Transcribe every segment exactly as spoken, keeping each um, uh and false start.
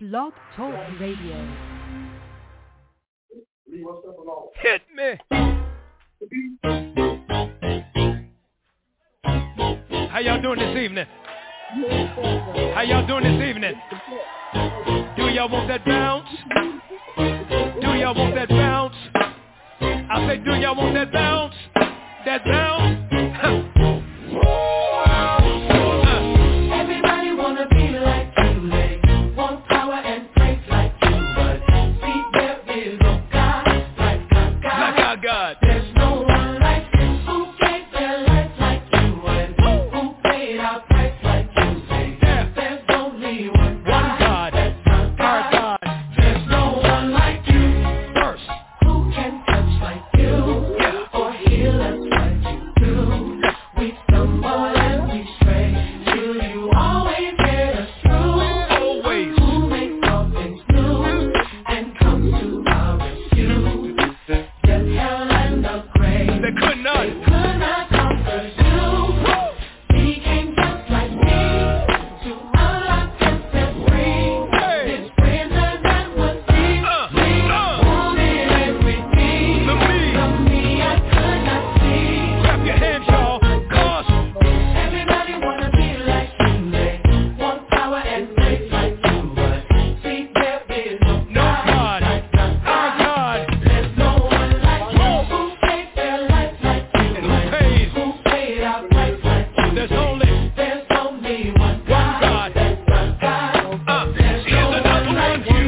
Blog Talk Radio. Hit me. How y'all doing this evening? How y'all doing this evening? Do y'all want that bounce? Do y'all want that bounce? I say, do y'all want that bounce? That bounce? Everybody wanna be like you, they want power and praise like you, but see there is no God like our God. Like our God. There's no one like you who gave their life like you and who paid our price like you. Say Yeah. there's only one God. One God. That's our God. Our God. There's no one like you First. who can touch like you Yeah. or heal us like you do. We stumble and we stray till you always get us through. Always. Who makes all things new and comes to our rescue. Death, hell, and the grave, They could not. they could not conquer you. He came just like me to unlock and set free. Hey. His prison that was deep, Uh, deep, uh. wounded and redeemed. The me. The me I could not see. Clap your hands, y'all. Cause Everybody wanna be like you, they want power and praise like you, but see there is no no God. like our Our God. God. There's no one like you who gave their life like you And who pays? who paid our price like you. There's only There's only one God. God. That's our God. uh, There's here's no another one one. like you.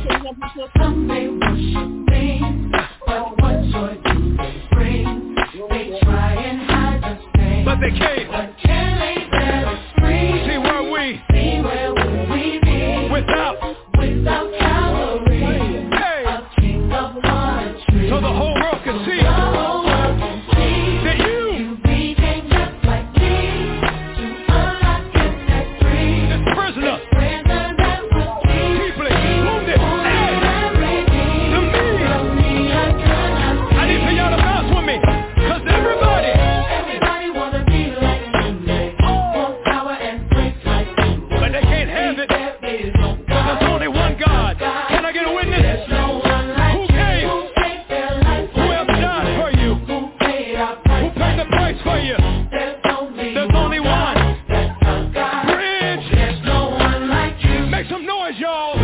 Some may worship me, but what joy do they bring? They try and hide the stain, But they can't. but can they set us free? See where we See where would we be without. without Calvary? Hey. A king upon a tree. So the whole world can see The whole world can see that you you became just like me to unlock and set free. is prisoner. Prison that was deep, Deeply wounded. Hey. and redeemed. The me. The me I could not see. I need for y'all to bounce with me. Cause everybody. Everybody wanna be like you, they want power and praise like you, But they can't have it. there is no God. There's only one God. Can I get a witness? There's no one like Who you came? who gave their life Who like else died for you? who paid our Who price. paid the price for you? There's only There's only one. That's our God. Bridge. There's no one like you. Make some noise, y'all.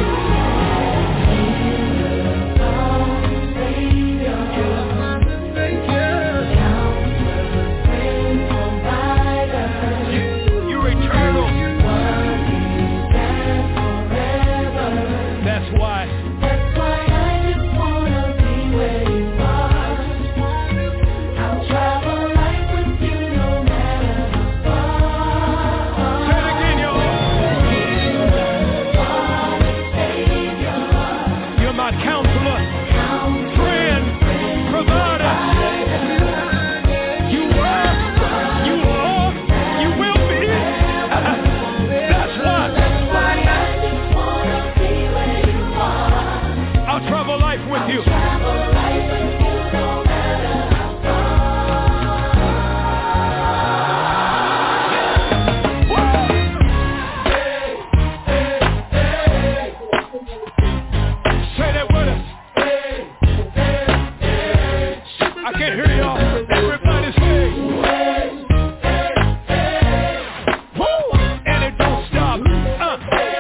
You're eternal. That's why. That's why I just wanna be where you are. I'll travel life with you no matter how far. Say it again, y'all. You're my counselor, friend, provider. You were, you are, you will be. That's why That's why I just wanna be where you are. I'll travel life with you. Travel life with you no matter how Say that with us. I can't hear y'all. Everybody say. Woo! And it don't stop. Uh.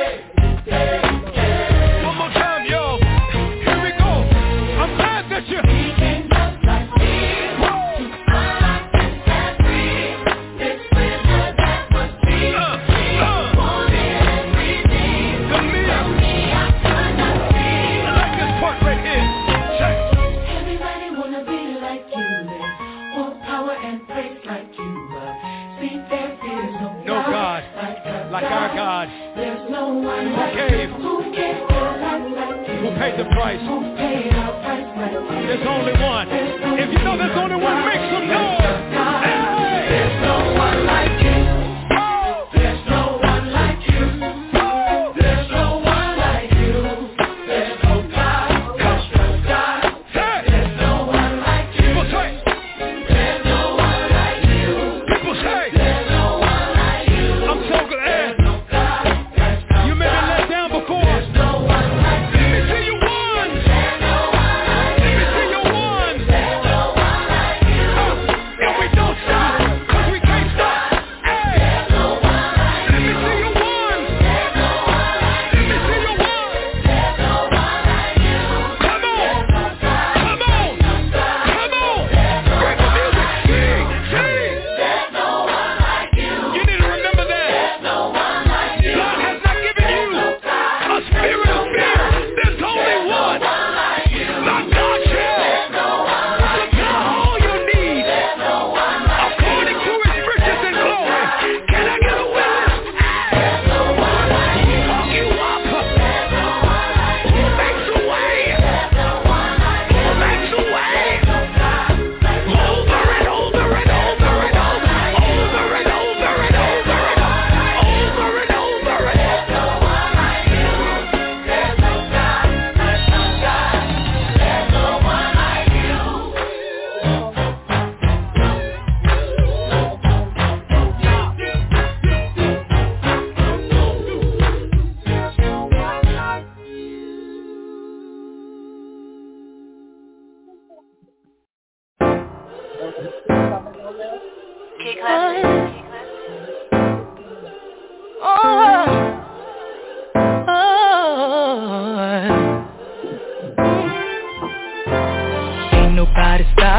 One more time, y'all. Here we go. I'm glad that you. Became just like me. Woo! Unlocked and set free. This prisoner that was deep, Uh, deep, uh. wounded and redeemed. The me. The me I could not see. I like this part right here. Check. Everybody wanna be like you, they want power and praise like you, but see there is no, No God like our like our God. There's no one Who like gave? you who gave their life like you, Who paid the price? who paid our price like you. There's only one. If you know there's only one, make some noise. Hey! There's no one like you. Oh! There's no one like you. Oh! There's no one like you. There's no God, just God. Hey! There's no one like you. People say. There's no one like you. People say. There's no one like you. I'm so glad. There's no God, that's You may be let down before. no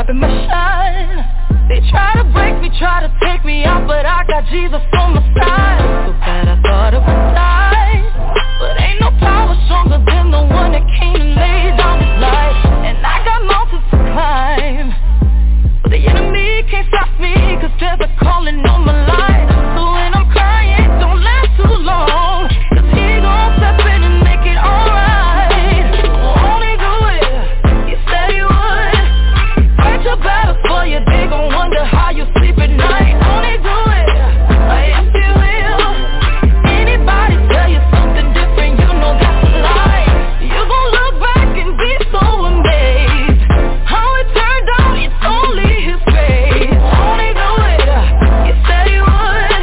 I've been my shine. They try to break me, try to take me out, but I got Jesus on my side. So bad I thought I would die, but ain't no power stronger than the one that came and laid down his life. And I got mountains to climb, but the enemy can't stop me, cause there's a calling on my life. So when I'm crying, don't last too long, cause he gon' step in and make it alright. Won't he do it? He said he would. Fight your battle for you, they gon' wonder how you sleep at night. Won't he do it? Yes he will. Anybody tell you something different, you know that's a lie. You gon' look back and be so amazed how it turned out, it's only his grace. Won't he do it? He said he would.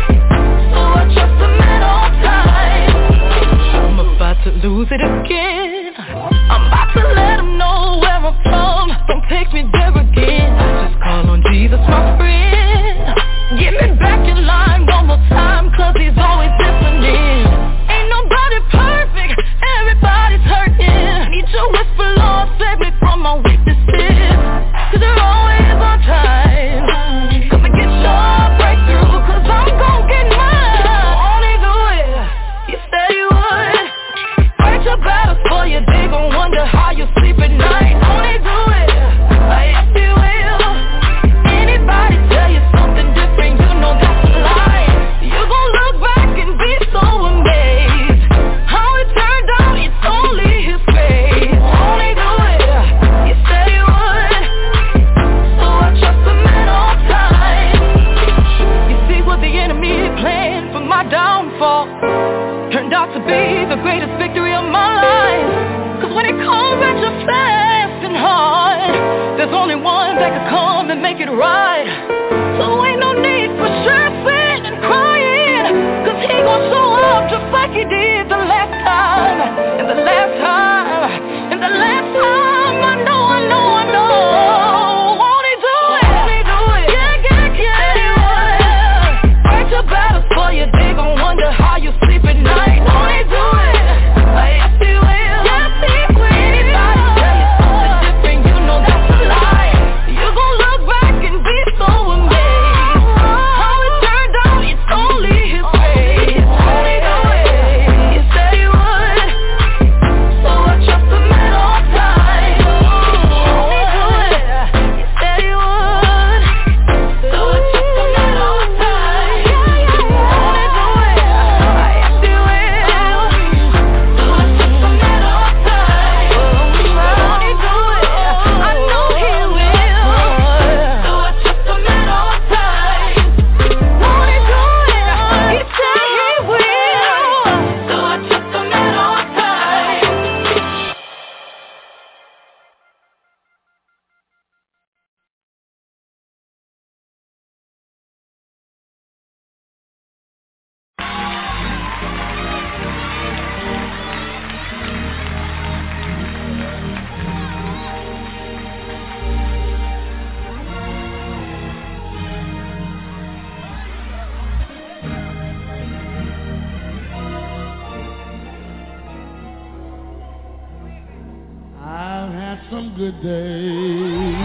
So I trust him at all times. I'm about to lose it again. I'm about to let him know where I'm from. Don't take me there again. I just call on Jesus, my friend. Get me back in line one more time, cause he's always listening. Ain't nobody perfect, everybody's hurting. Need your whisper, Lord, save me from my weaknesses, cause you're always on time. Come and get your breakthrough, cause I'm gon' get mine. Won't he do it? He said he would. Fight your battles for you, they gon' wonder how you sleep at night. Won't he do it? Yes he will. Anybody tell you something different, you know that's a lie. You gon' look back and be so amazed how it turned out, it's only his grace. Won't he do it? He said he would. So I trust him at all times. You see what the enemy planned for my downfall turned out to be the greatest victory of my life. Cause when it comes at you fast and hard, there's only one that can come and make it right. So ain't no need for stressing and crying, cause he gon' show up just like he did the last time. And the last time, and the last time, I know, I know, I know. Won't he do it? Won't he do it? Yeah, yeah, yeah, he will. Fight your battles for you, they gon' wonder how you sleep at night. Won't he do it? Yes he will. Yes he will. Anybody tell you something different, you know that's a lie. You gon' look back and be so amazed how it turned out, it's only his grace. Won't he do it? He said he would. So I trust him at all times. Won't he do it? He said he would. So I trust him at all times. Won't he do it? Yes he will. So I trust him at all times. Won't he do it? I know he will. So I trust him at all times. Won't he do it? He said he will. So I trust him at all times. I've had some good days.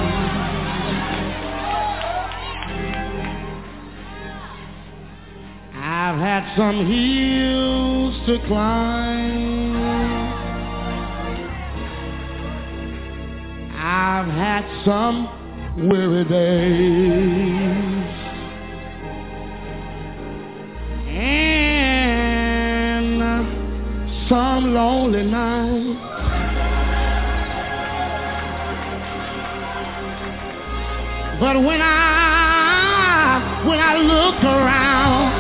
I've had some hills to climb. I've had some weary days. And some lonely nights. But when I, when I look around,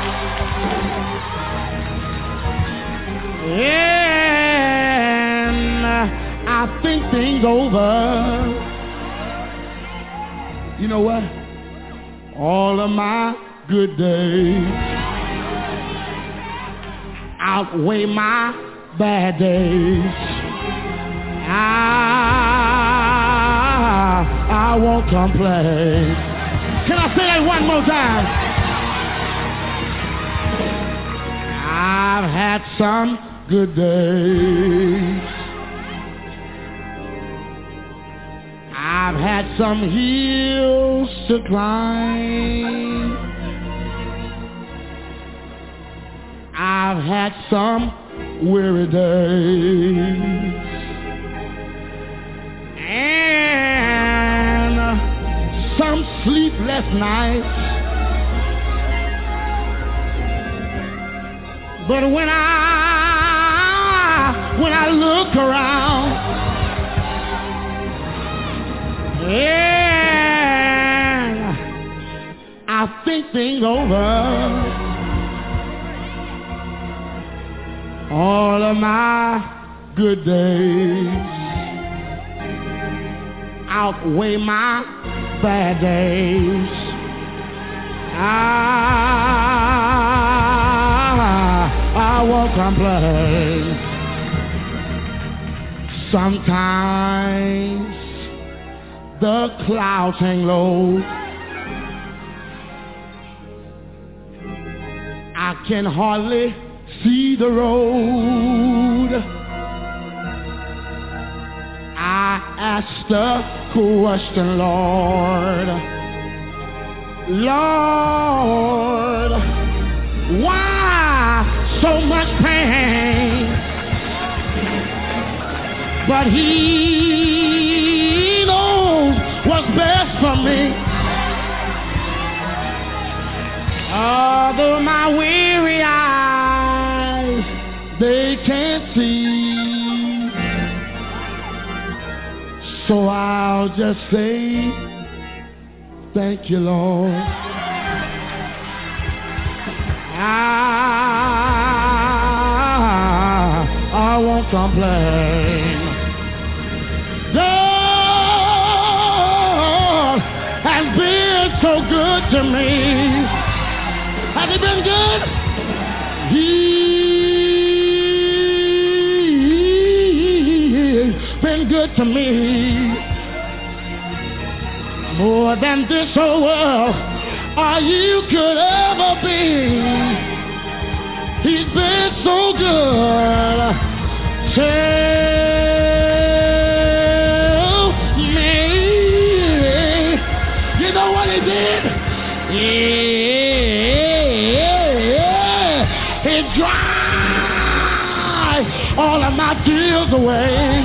and I think things over, you know what? All of my good days outweigh my bad days. I, I won't complain. Can I say that one more time? I've had some good days. I've I've had some hills to climb. I've had some weary days. And some sleepless nights. But when I, when I look around, and I think things over, all of my good days outweigh my bad days. I, I won't complain. Sometimes the clouds hang low. I can hardly see the road. I asked the question, Lord, Lord, why so much pain? But He knows what's best for me. Although my weary eyes, they can't see, so I'll just say, thank you, Lord. I, I won't complain. God has been so good to me. Has He been good? He's been good to me. More than this whole world or you could ever be. He's been so good. Tell me, you know what He did? Yeah, He dried all of my tears away.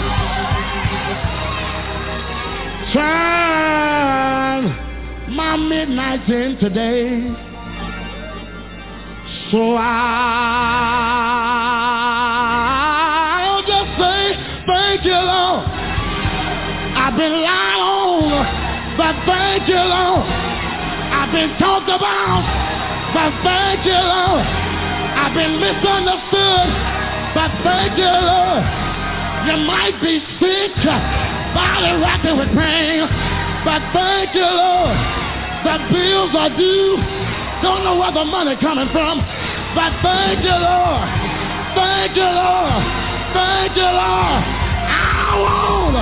Turn my midnights into days. So I'll just say, thank you, Lord. I've been lied on, but thank you, Lord. I've been talked about, but thank you, Lord. I've been misunderstood, but thank you, Lord. You might be sick, body racking with pain, but thank you, Lord. The bills are due, don't know where the money coming from, but thank you, Lord. Thank you, Lord. Thank you, Lord. I won't.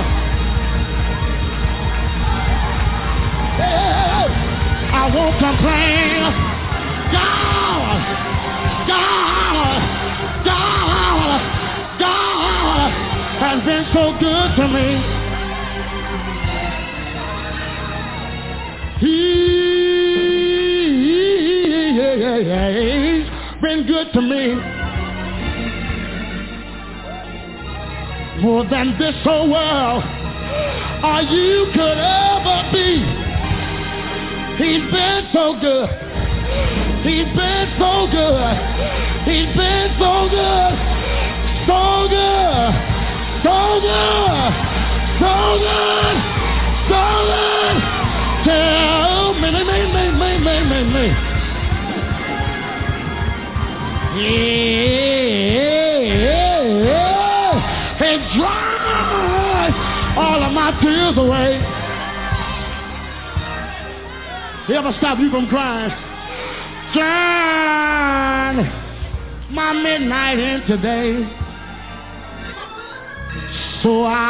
Hey, I won't complain. God, God, God, God has been so good to me. He's been good to me. More than this whole world or you could ever be. He's been so good. He's been so good. He's been so good. So good. So good. So good. So good. Tell me, me, me, me, me, me, me, me. Yeah, and dry all of my tears away. He ever stop you from crying? Turn my midnight into day. So I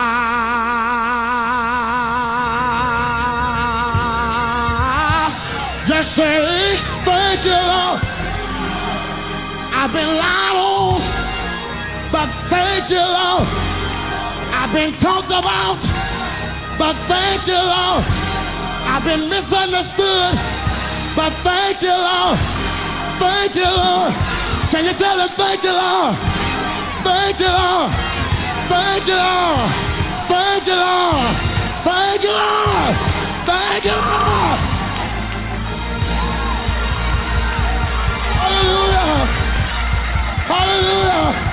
just say, thank you, Lord. I've been lied on, but thank you, Lord. I've been talked about, but thank you, Lord. I've been misunderstood, but thank you, Lord. Thank you, Lord. Can you tell us thank you, Lord? Thank you, Lord. Thank you, Lord. Thank you, Lord. Thank you, Lord. Thank you, Lord. Hallelujah. Hallelujah.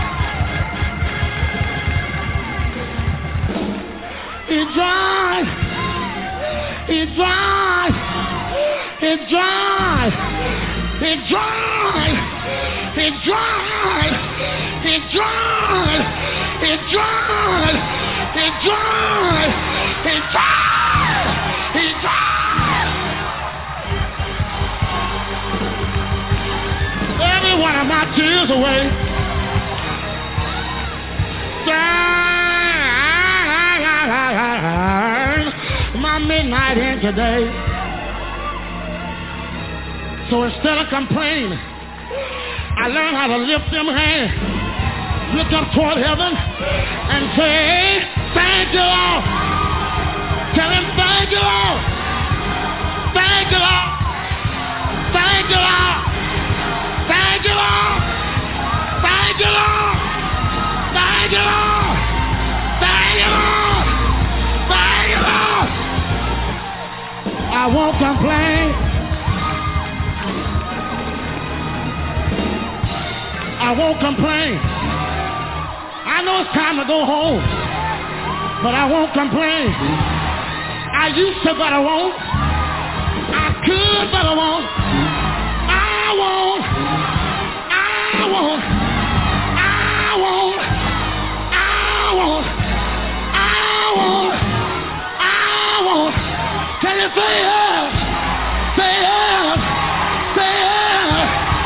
It's dry. It's dry. It's dry. It's dry. It's dry. It's dry. It's dry. It's dry. It's dry. It's dry. Every one of my tears away. My midnight in today. So instead of complaining, I learned how to lift them hands, look up toward heaven, and say, thank you, Lord. Tell him, thank you, Lord. Thank you, Lord. Thank you, Lord. Thank you, Lord. Thank you, Lord. Thank you, Lord. Thank you, Lord. Thank you, Lord. I won't complain. I won't complain. I know it's time to go home, but I won't complain. I used to, but I won't. I could, but I won't. I won't. I won't. I won't. I won't. I won't. I won't. Can you say yes? Say yes. Say yes.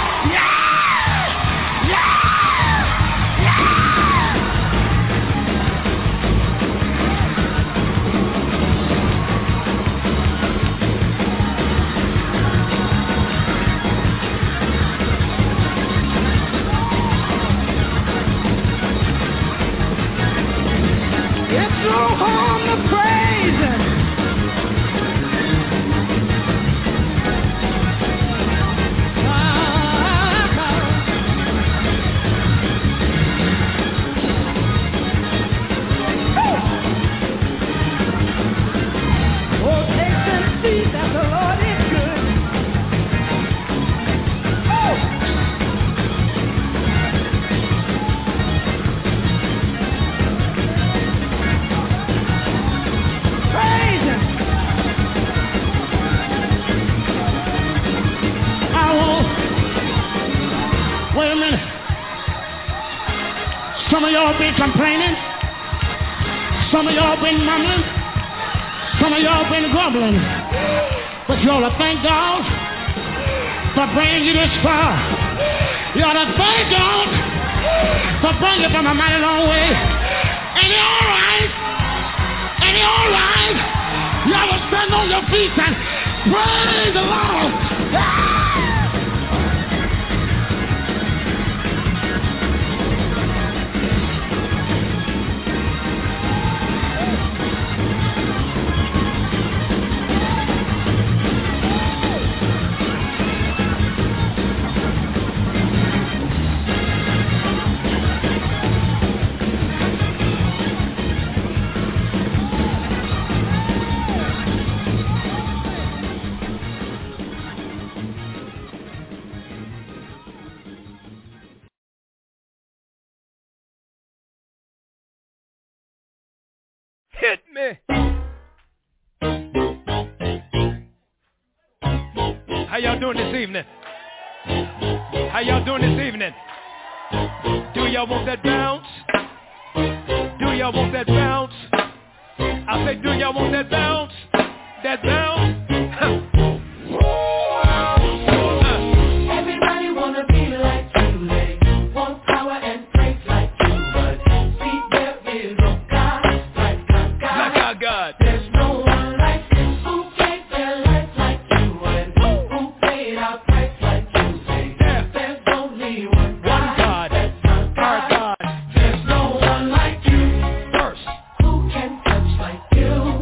Yeah. Yeah. Yeah. It's no harm to praise him. Wait a minute. Some of y'all been complaining. Some of y'all been mumbling. Some of y'all been grumbling. But you ought to thank God for bringing you this far. You ought to thank God for bringing you from a mighty long way. Ain't it all right? Ain't it all right? You ought to stand on your feet and praise the Lord. Ah! Hit me. How y'all doing this evening? How y'all doing this evening? Do y'all want that bounce? Do y'all want that bounce? I say, do y'all want that bounce? That bounce? Everybody wanna be like you, they want power and praise like you, but see there is no God like our God. Like our God. There's no one like you who gave their life like you and who paid our price like you. Say Yeah. there's only one God. God. That's our God. Our God. There's no one like you First. who can touch like you.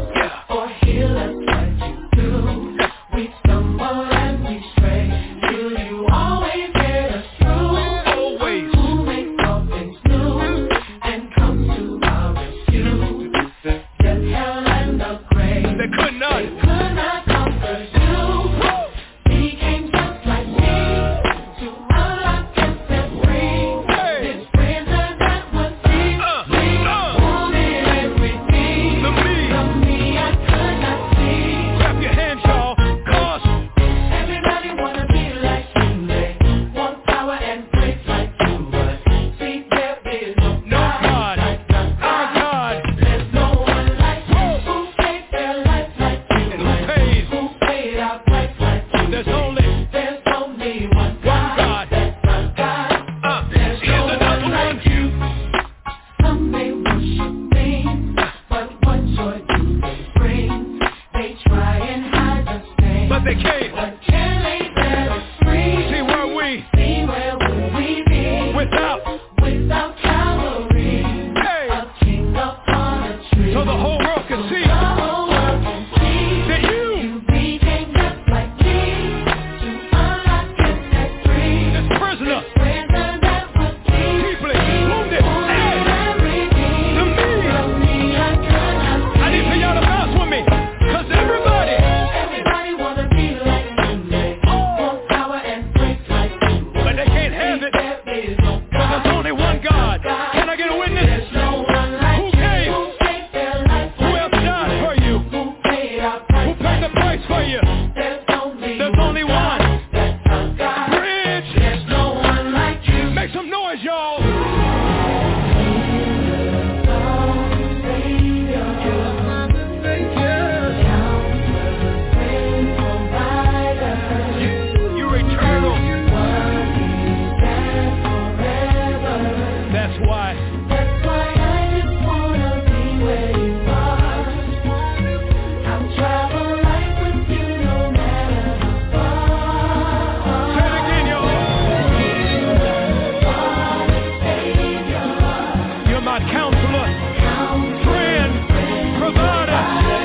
counselor, friend, provider.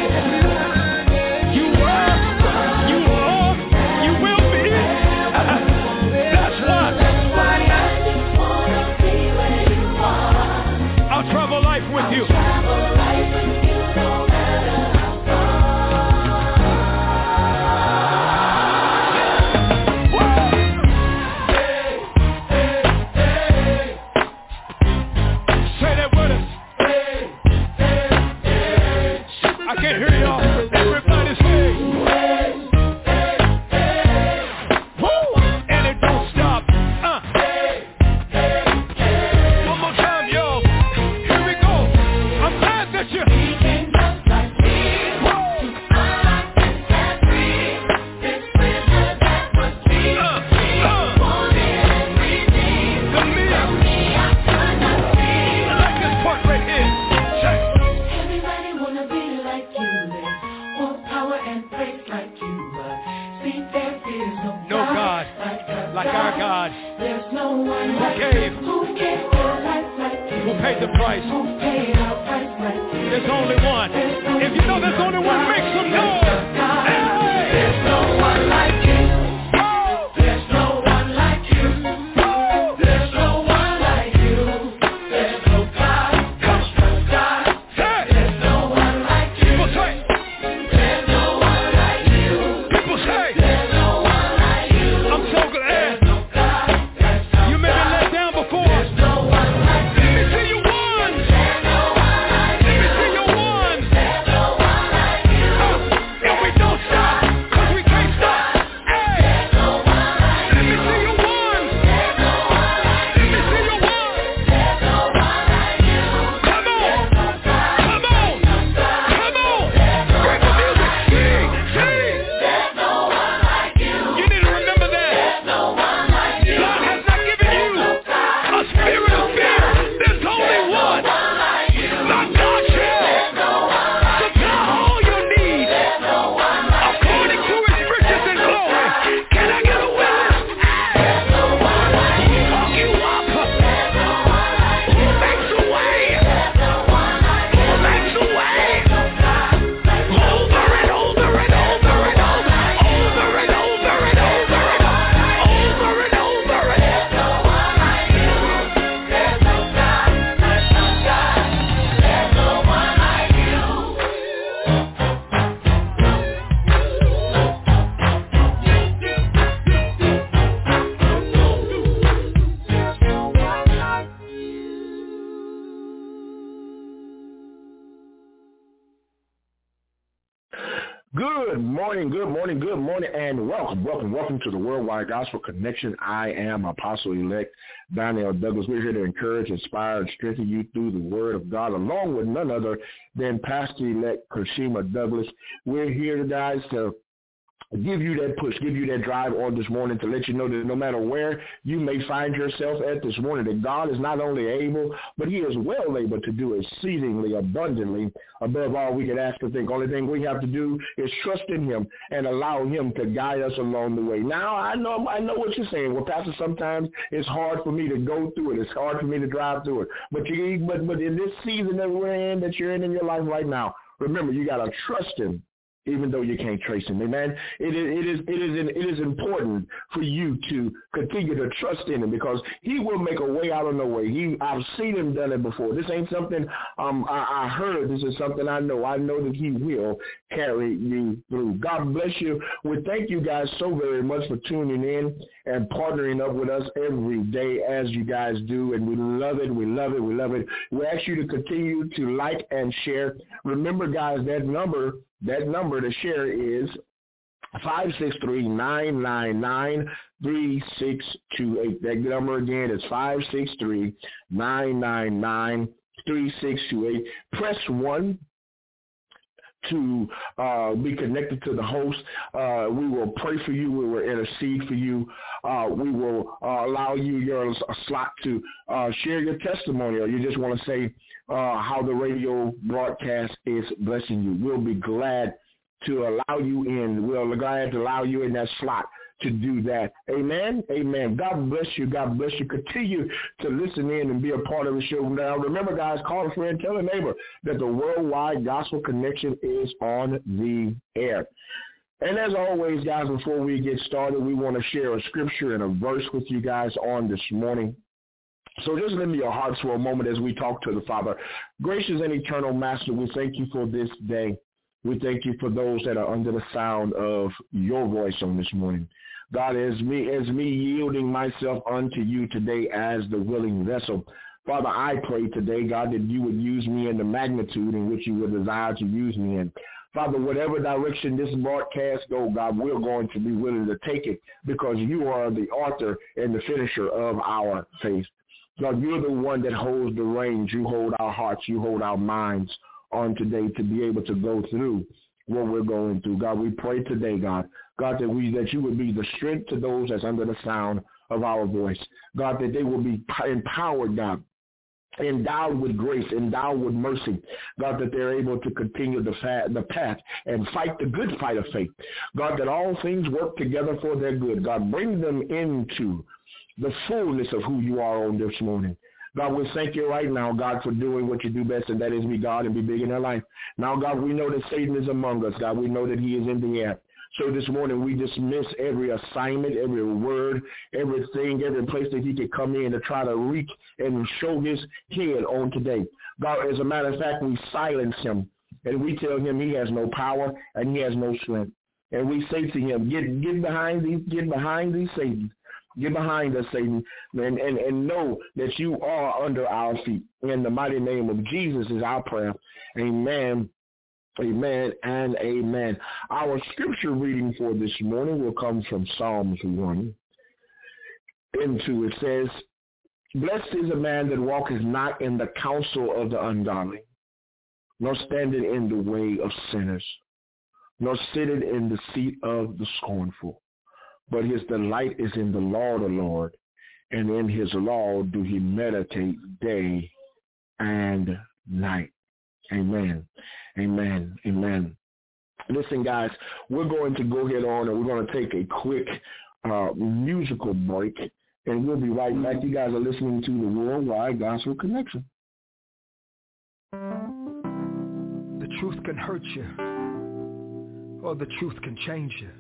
You were, you are, you will be. That's why. I'll travel life with you. Welcome to the Worldwide Gospel Connection. I am Apostle-elect Donnell Douglas. We're here to encourage, inspire, and strengthen you through the Word of God, along with none other than Pastor-elect Kershima Douglas. We're here, guys, to give you that push, give you that drive on this morning to let you know that no matter where you may find yourself at this morning, that God is not only able, but he is well able to do exceedingly abundantly above all we can ask or think. Only thing we have to do is trust in him and allow him to guide us along the way. Now, I know I know what you're saying. Well, Pastor, sometimes it's hard for me to go through it. It's hard for me to drive through it. But you, but, but in this season that we're in, that you're in in your life right now, remember, you got to trust him, even though you can't trace him. Amen. It is, it is, it is, it is important for you to continue to trust in him, because he will make a way out of no way. He, I've seen him done it before. This ain't something um, I, I heard. This is something I know. I know that he will carry you through. God bless you. We thank you guys so very much for tuning in and partnering up with us every day as you guys do. And we love it. We love it. We love it. We ask you to continue to like and share. Remember, guys, that number, that number to share is five six three, nine nine nine, three six two eight. That number again is five six three, nine nine nine, three six two eight. Press one to uh, be connected to the host. Uh, we will pray for you. We will intercede for you. Uh, we will uh, allow you your a slot to uh, share your testimony, or you just want to say uh, how the radio broadcast is blessing you. We'll be glad to allow you in. We're glad to allow you in that slot to do that. Amen. Amen. God bless you. God bless you. Continue to listen in and be a part of the show. Now, remember, guys, call a friend, tell a neighbor that the Worldwide Gospel Connection is on the air. And as always, guys, before we get started, we want to share a scripture and a verse with you guys on this morning. So just lend me your hearts for a moment as we talk to the Father. Gracious and eternal Master, we thank you for this day. We thank you for those that are under the sound of your voice on this morning. God, as me, as me yielding myself unto you today as the willing vessel, Father, I pray today, God, that you would use me in the magnitude in which you would desire to use me in. Father, whatever direction this broadcast go, God, we're going to be willing to take it because you are the author and the finisher of our faith. God, you're the one that holds the reins. You hold our hearts. You hold our minds on today to be able to go through what we're going through. God, we pray today, God, God, that we that you would be the strength to those that's under the sound of our voice. God, that they will be empowered, God, endowed with grace, endowed with mercy. God, that they're able to continue the, fa- the path and fight the good fight of faith. God, that all things work together for their good. God, bring them into the fullness of who you are on this morning. God, we thank you right now, God, for doing what you do best, and that is be God and be big in their life. Now, God, we know that Satan is among us. God, we know that he is in the air. So this morning we dismiss every assignment, every word, everything, every place that he could come in to try to reach and show his head on today. God, as a matter of fact, we silence him, and we tell him he has no power and he has no strength. And we say to him, get get behind these, get behind these, Satan. Get behind us, Satan, and, and, and know that you are under our feet. In the mighty name of Jesus is our prayer. Amen, amen, and amen. Our scripture reading for this morning will come from Psalms one. Into it says, blessed is a man that walketh not in the counsel of the ungodly, nor standeth in the way of sinners, nor sitteth in the seat of the scornful. But his delight is in the law of the Lord, and in his law do he meditate day and night. Amen. Amen. Amen. Listen, guys, we're going to go ahead on and we're going to take a quick uh, musical break, and we'll be right back. You guys are listening to the Worldwide Gospel Connection. The truth can hurt you, or the truth can change you.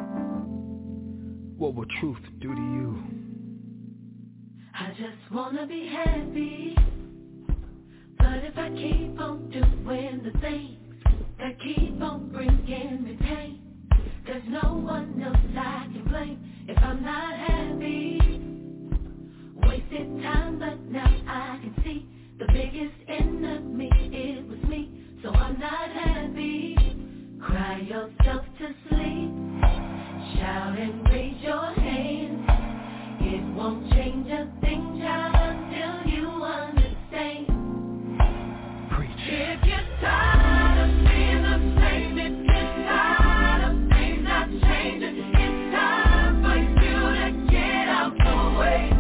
What will truth do to you? I just wanna be happy, but if I keep on doing the things that keep on bringing me pain, there's no one else I can blame if I'm not happy. Wasted time, but now I can see the biggest enemy, it was me, so I'm not happy. Cry yourself to sleep, shout and raise your hand. It won't change a thing, child, until you understand. Preach. If you're tired of being the same, if you're tired of things not changing, it's time for you to get out the way.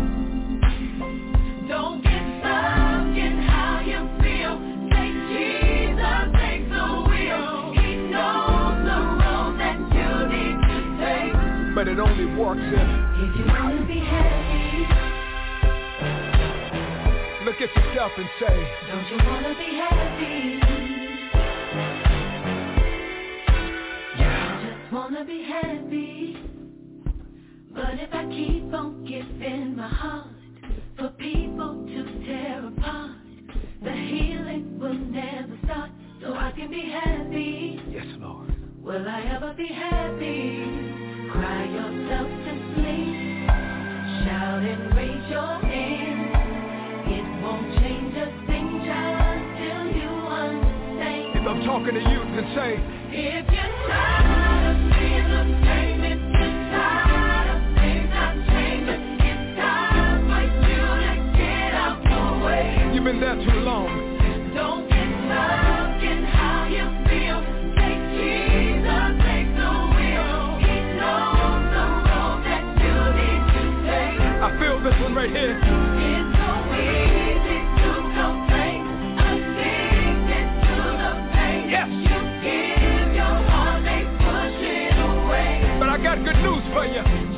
Don't get stuck in how you feel. Say Jesus takes the wheel. He knows the road that you need to take. But it only works if If you want to be happy, look at yourself and say, don't you want to be happy? Yeah. I just want to be happy. But if I keep on giving my heart for people to tear apart, the healing will never start, so I can be happy. yes, Lord. Will I ever be happy? Cry yourself to sleep, shout and raise your hand. It won't change a thing, child, till you understand. If I'm talking to you, then say, If you're tired of being the same, if you're tired of things not changing, it's time for you to get out the way. you've been there too long. Don't get stuck in how you feel. Take Jesus, take the wheel. He knows the road that you need to take. I feel this one right here. It's so easy to complain, addicted to the pain. Yes. You give your heart, they push it away. But I got good news for you.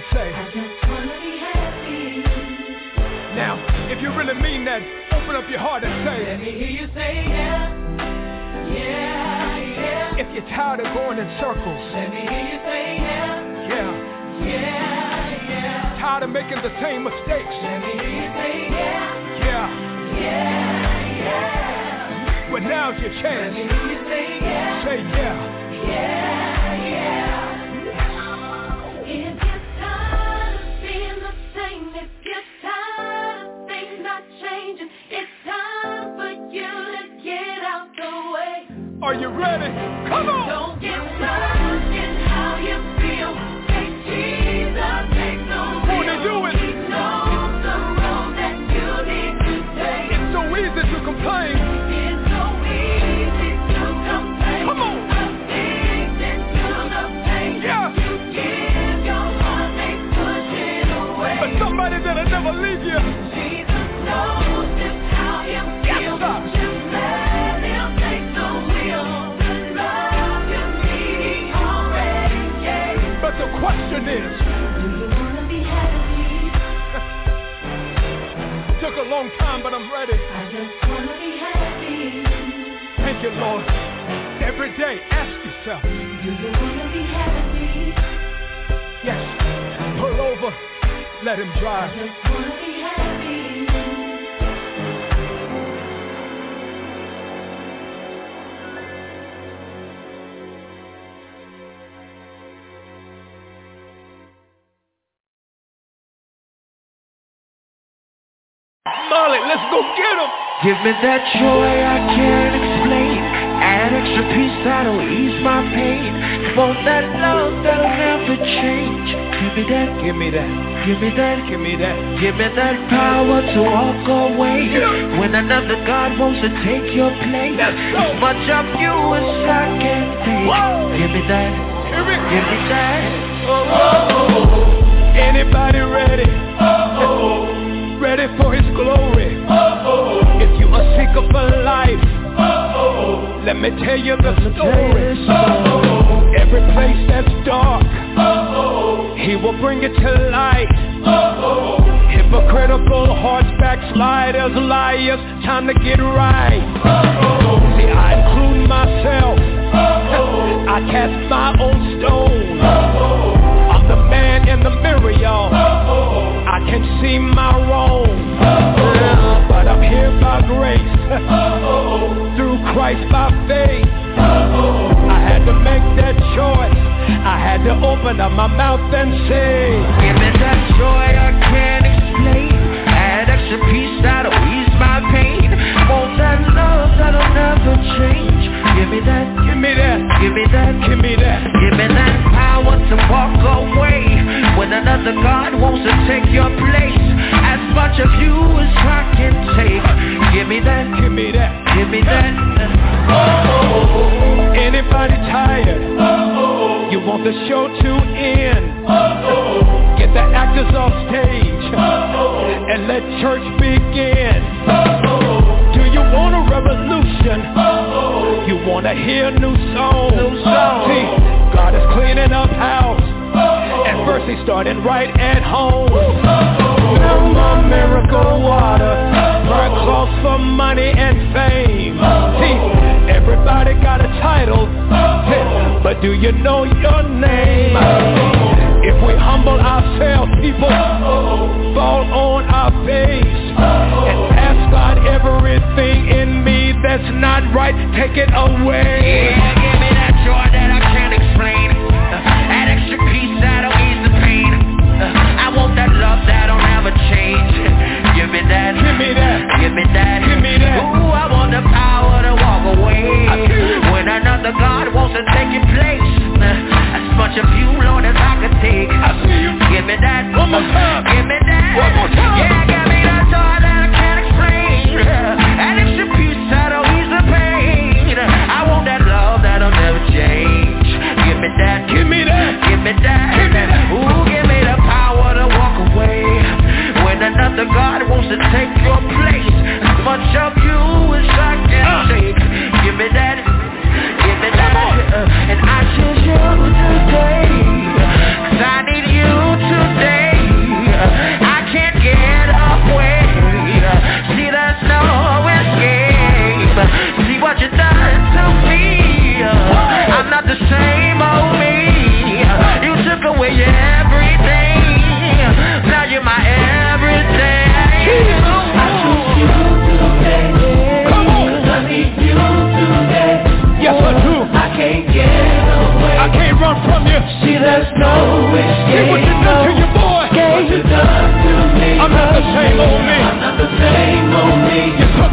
say. I just wanna be happy. Now, if you really mean that, open up your heart and say. Let me hear you say yeah. Yeah, yeah. If you're tired of going in circles. Let me hear you say yeah. Yeah. Yeah, yeah. Tired of making the same mistakes. Let me hear you say yeah. Yeah. Yeah, yeah. Well, now's your chance. Let me hear you say yeah. Say yeah. Yeah, yeah. If you're tired of being the same, if you're tired of things not changing, it's time for you to get out the way. Are you ready? Come on! Don't get stuck in how you feel. Take Jesus, take the wheel. Wanna do it? He knows the road that you need to take. It's so easy to complain. It's so easy to complain. Come on! Addicted to the pain. Yeah! You give your heart, they push it away. But somebody that'll never leave you. Jesus knows just how you feel. Yes, sir. Just let him take the wheel. The love you need, he already gave. But the question is, Do you wanna be happy? took a long time, but I'm ready. I just wanna be happy. Thank you, Lord. Every day, ask yourself, Do you wanna be happy? yes, pull over, let him I drive. just wanna be happy. Molly, let's go get him. Give me that joy I can't explain. Add extra peace that'll ease my pain. Want that love that'll never change. Give me that, Give me that, give me that, give me that. give me that power to walk away. When another God wants to take your place. Let's go. As much of you as I can take. Whoa. Give me that, Here we give me go. that. Oh, anybody ready? Oh, ready for his glory. Oh, if you are seeker for life, oh, let me tell you the story. Oh, every place that's dark, oh, he will bring it to light. Oh, hypocritical hearts, backsliders, liars, time to get right. Oh, see, I include myself. Oh, I cast my own stone. Oh, I'm the man in the mirror, y'all. Oh, I can see my wrong. Oh, but I'm here by grace. Oh, through Christ by faith. Oh, I had to make that choice. I had to open up my mouth and say, Give me that joy I can't explain. Add extra peace that'll ease my pain. Want that love that'll never change. Give me that, give me that, give me that, give me that. give me that power to walk away. When another God wants to take your place. As much of you as I can take. Give me that, Give me that. give me that. Oh, anybody tired? Oh, you want the show to end? Oh, get the actors off stage oh, and let church begin. Oh, do you want a revolution? Oh, you want to hear new songs? New songs. See, God is cleaning up house. And first he started right at home. No more miracle water, burn clothes for money and fame. See, everybody got a title, but do you know your name? If we humble ourselves, people fall on our face and ask God, everything in me that's not right, take it away. Yeah, give me that joy that I can't explain. Uh, add extra peace that'll ease the pain. Uh, I want that love that'll never change. Give me that, Give me that, give me that, give me that. Ooh, I want the power to walk away. When another God wants to take your place. Uh, as much of you, Lord, as I can take. I see you. Give me that, One more time. give me that. One more time. Yeah, give me that joy that I can't explain. Uh, add extra peace that'll ease the pain. I want that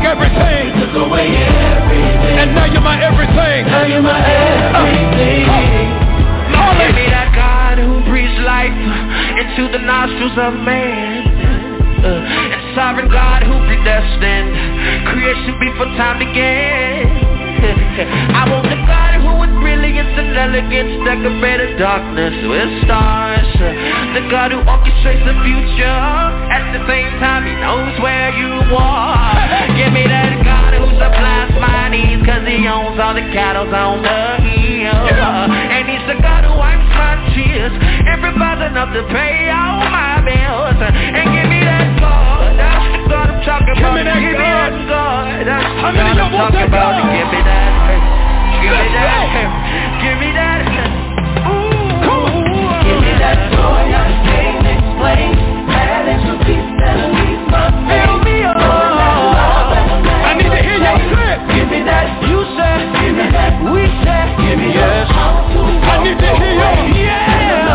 everything. You took away everything. And now you're my everything. Now you're my everything. Uh, uh, Give me that God who breathes life into the nostrils of man. Uh, and sovereign God who predestined creation before time began. I want the God who with brilliance and elegance decorated darkness with stars. The God who orchestrates the future, at the same time he knows where you are. Give me that God who supplies my needs, cause he owns all the cattle on the hill. And he's the God who wipes my tears and provides enough to pay all my bills. And give me that God, that's the God I'm talking give about. me that Give me God. that God, that's the How God many I'm of you want talking that about. God? Give me that, give me Let's that, go. give me that. Ooh. Come on. Give me that joy I can't explain. That extra peace that leaves my pain. Fill me up. I need to hear y'all say it. Give me that you said. Give me that we said. Give me yes. I need to hear y'all. Yeah.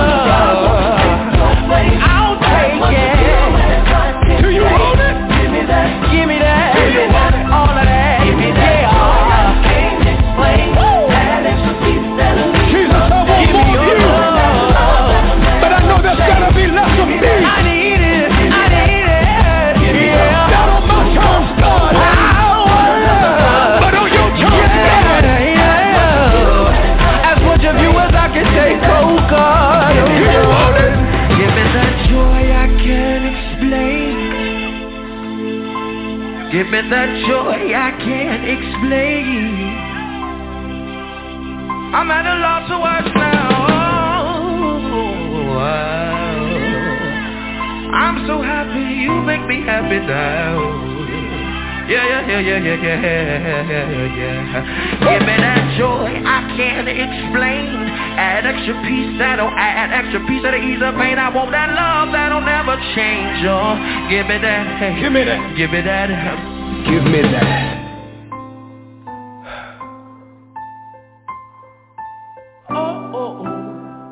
I'll take it. Do you want it? Give me that. Give me that. Do you want it? All of that. Give me that. Yeah. I can't explain. That extra piece that Jesus, I want give me more of your you. love. But I know there's gotta be less of me. I need it. I need it. Yeah. Not on my terms, God. But on your terms, God. As much of you as I can take, oh God. Do you want it? Give me that joy I can't explain. Give me that joy I can't explain. I'm at a loss of words now. I'm so happy you make me happy now. Yeah, yeah, yeah, yeah, yeah, yeah, yeah, yeah. Give me that joy I can't explain. Add extra peace that'll add extra peace that'll ease the pain. I want that love that'll never change. Oh, give me that. Give me that. Give me that. Give me that. Oh, oh, oh.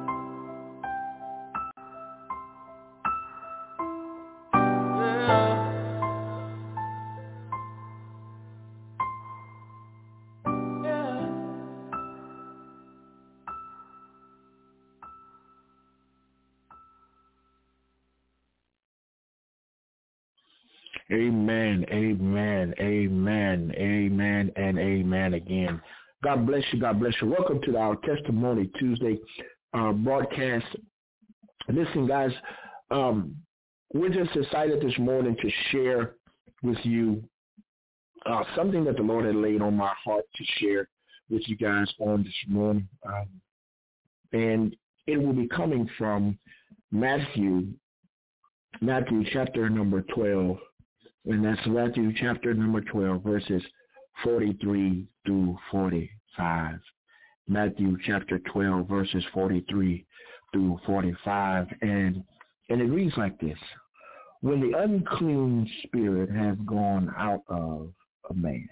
Amen, amen, amen, amen, and amen again. God bless you, God bless you. Welcome to our Testimony Tuesday uh, broadcast. Listen, guys, um, we're just excited this morning to share with you uh, something that the Lord had laid on my heart to share with you guys on this morning. Um, and it will be coming from Matthew, Matthew chapter number twelve. And that's Matthew chapter number twelve, verses forty-three through forty-five. Matthew chapter twelve, verses forty-three through forty-five. And, and it reads like this. When the unclean spirit has gone out of a man,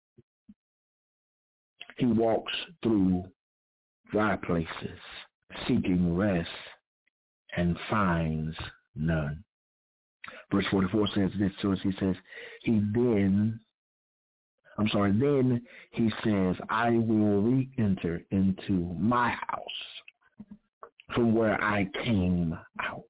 he walks through dry places, seeking rest, and finds none. Verse forty-four says this, so he says, he then, I'm sorry, then he says, I will re-enter into my house from where I came out.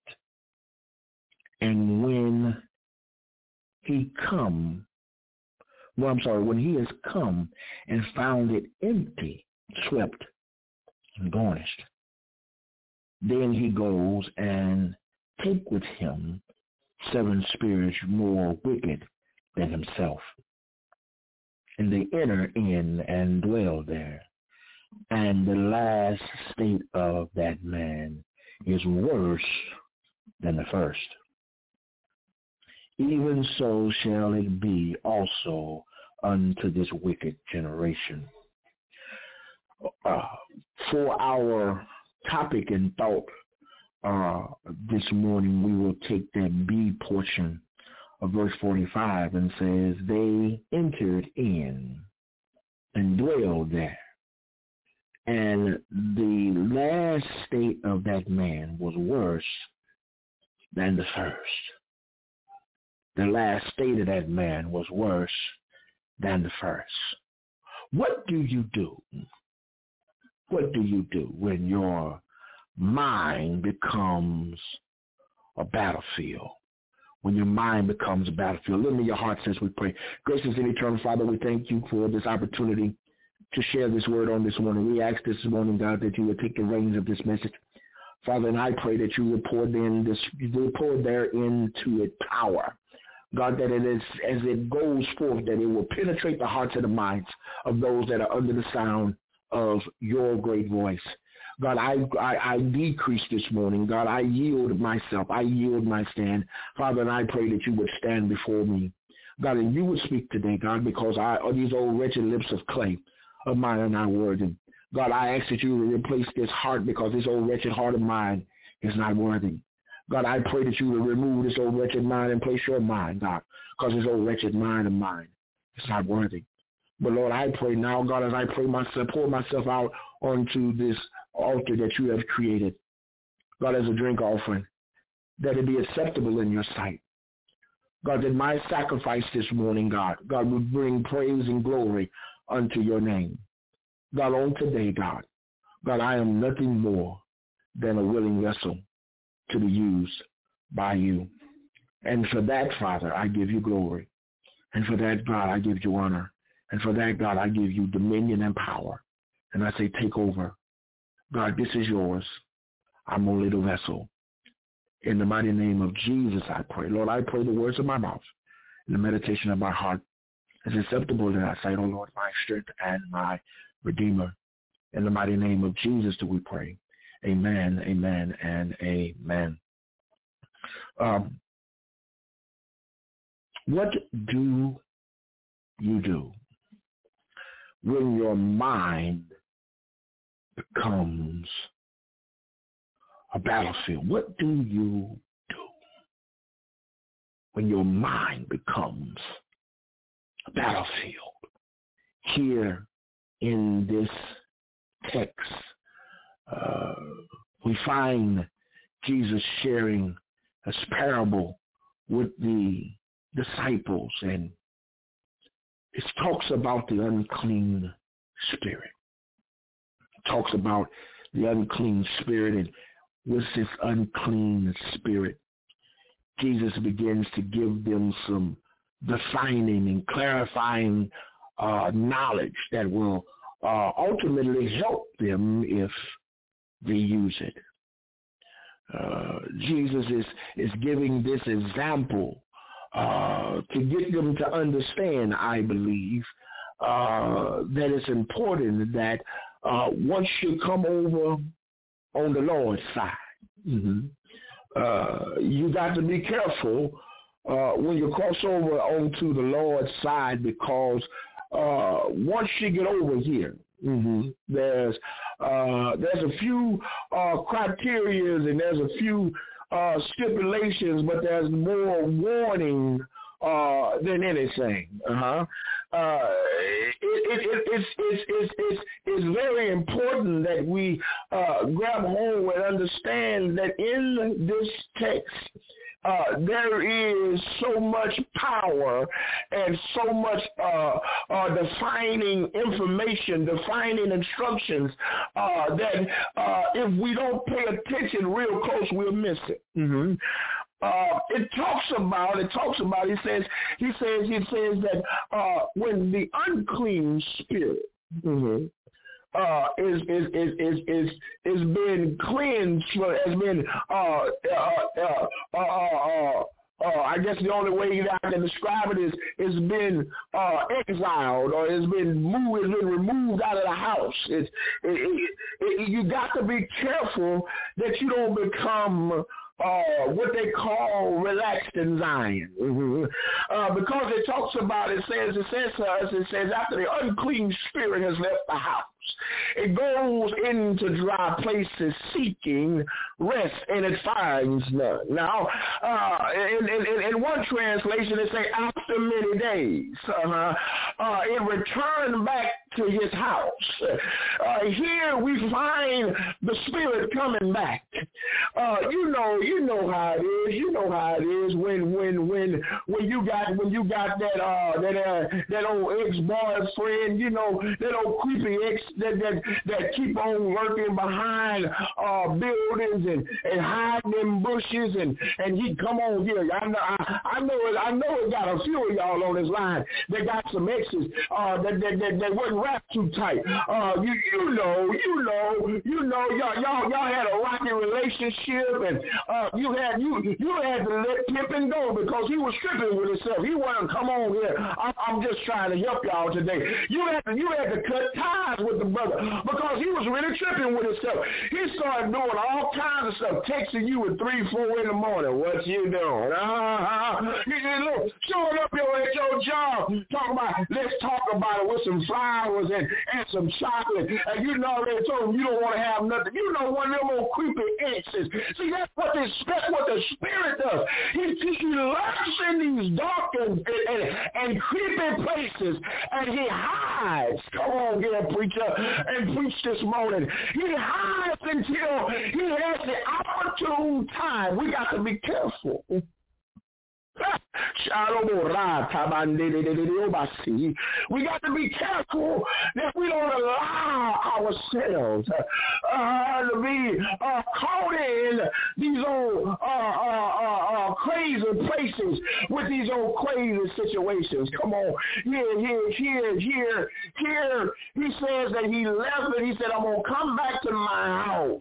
And when he come, well, I'm sorry, when he has come and found it empty, swept, and garnished, then he goes and take with him seven spirits more wicked than himself. And they enter in and dwell there. And the last state of that man is worse than the first. Even so shall it be also unto this wicked generation. Uh, for our topic and thought uh, this morning, we will take that B portion of verse forty-five and says, they entered in and dwelled there. And the last state of that man was worse than the first. The last state of that man was worse than the first. What do you do? What do you do when your mind becomes a battlefield? When your mind becomes a battlefield. Lift me your heart as we pray. Gracious and eternal Father, we thank you for this opportunity to share this word on this morning. We ask this morning, God, that you would take the reins of this message. Father, and I pray that you would pour in this, you would pour there into it power. God, that it is, as it goes forth, that it will penetrate the hearts and the minds of those that are under the sound of your great voice. God, I, I, I decrease this morning. God, I yield myself. I yield my stand. Father, and I pray that you would stand before me. God, and you would speak today, God, because I, these old wretched lips of clay of mine are not worthy. God, I ask that you would replace this heart because this old wretched heart of mine is not worthy. God, I pray that you would remove this old wretched mind and place your mind, God, because this old wretched mind of mine is not worthy. But Lord, I pray now, God, as I pray myself, pour myself out onto this altar that you have created, God, as a drink offering, that it be acceptable in your sight. God, that my sacrifice this morning, God, God, would bring praise and glory unto your name. God, on today, God, God, I am nothing more than a willing vessel to be used by you. And for that, Father, I give you glory. And for that, God, I give you honor. And for that, God, I give you dominion and power. And I say, take over. God, this is yours. I'm a little vessel. In the mighty name of Jesus, I pray. Lord, I pray the words of my mouth and the meditation of my heart is acceptable in thy sight, O Lord, my strength and my Redeemer. In the mighty name of Jesus do we pray. Amen, amen, and amen. Um, what do you do when your mind becomes a battlefield? What do you do when your mind becomes a battlefield? Here in this text, uh, we find Jesus sharing a parable with the disciples, and it talks about the unclean spirit. It talks about the unclean spirit, and with this unclean spirit, Jesus begins to give them some defining and clarifying uh, knowledge that will uh, ultimately help them if they use it. Uh, Jesus is, is giving this example uh, to get them to understand, I believe, uh, that it's important that uh, once you come over on the Lord's side, mm-hmm, uh, you got to be careful uh, when you cross over onto the Lord's side, because uh, once you get over here, mm-hmm, there's uh, there's a few uh, criteria and there's a few uh, stipulations, but there's more warning uh, than anything. Uh-huh. Uh, it, it, it, it's, it's, it's, it's, it's very important that we uh, grab hold and understand that in this text, Uh, there is so much power and so much uh, uh, defining information, defining instructions uh, that uh, if we don't pay attention real close, we'll miss it. Mm-hmm. Uh, it talks about, it talks about, he says, he says, he says that uh, when the unclean spirit, mm-hmm, Uh, is is is is is is been cleansed, has been uh uh uh, uh, uh, uh I guess the only way that I can describe it is it's been uh exiled, or it's been moved, it's been removed out of the house. It's it, it, it, you got to be careful that you don't become Uh, what they call relaxed in Zion, mm-hmm. uh, because it talks about, it says, it says to us, it says after the unclean spirit has left the house, It goes into dry places seeking rest, and it finds none. Now, uh, in, in, in one translation, it say after many days, uh, uh, it returned back to his house. Uh, here we find the Spirit coming back. Uh, you know, you know how it is. You know how it is when when when when you got when you got that uh that uh, that old ex-boyfriend, you know, that old creepy ex that that, that keep on lurking behind uh buildings and, and hiding in bushes, and, and he come on here. I know I, I know it I know it got a few of y'all on this line that got some exes uh that that that, that wasn't wrapped too tight. Uh you you know, you know, you know y'all y'all y'all had a rocky relationship, and uh you had you you had to let Pippin go because he was stripping with himself. He wasn't come on here. I'm, I'm just trying to help y'all today. You had to you had to cut ties with the brother because he was really tripping with himself. He started doing all kinds of stuff, texting you at three, four in the morning. What you doing? Uh-huh. You, you look, showing up here at your job, talking about let's talk about it with some flowers and, and some chocolate. And you know already told him you don't want to have nothing. You know one of them old creepy exes. See, that's what this that's what the Spirit does. He, he, he lurks in these dark and, and, and creepy places, and he hides. Come on here, preacher, and preach this morning. He hides until he has the opportune time. We got to be careful. We got to be careful that we don't allow ourselves uh, to be uh, caught in these old uh, uh, uh, uh, crazy places with these old crazy situations. Come on, here, here, here, here, here. He says that he left and he said, I'm going to come back to my house.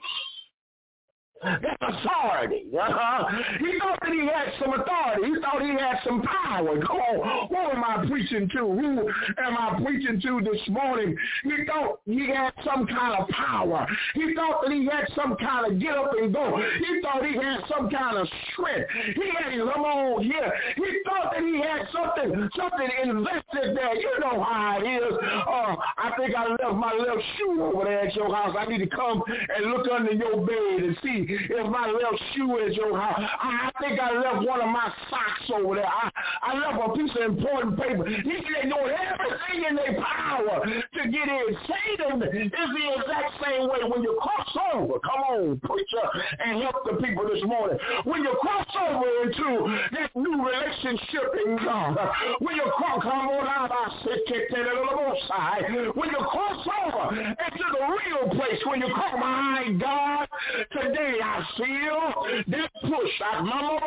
That's authority. Uh-huh. He thought that he had some authority. He thought he had some power. Come on, who am I preaching to? Who am I preaching to this morning? He thought he had some kind of power. He thought that he had some kind of get up and go. He thought he had some kind of strength. He had his on here. He thought that he had something, something invested there. You know how it is. Uh, I think I left my little shoe over there at your house. I need to come and look under your bed and see if my left shoe is your house. I, I think I left one of my socks over there. I, I left a piece of important paper. He said, doing everything in their power to get in. Satan is the exact same way. When you cross over, come on, preacher, and help the people this morning. When you cross over into that new relationship in God, when you cross, come on out, I said, side. When you cross over into the real place, when you come behind God, today I feel that push. I,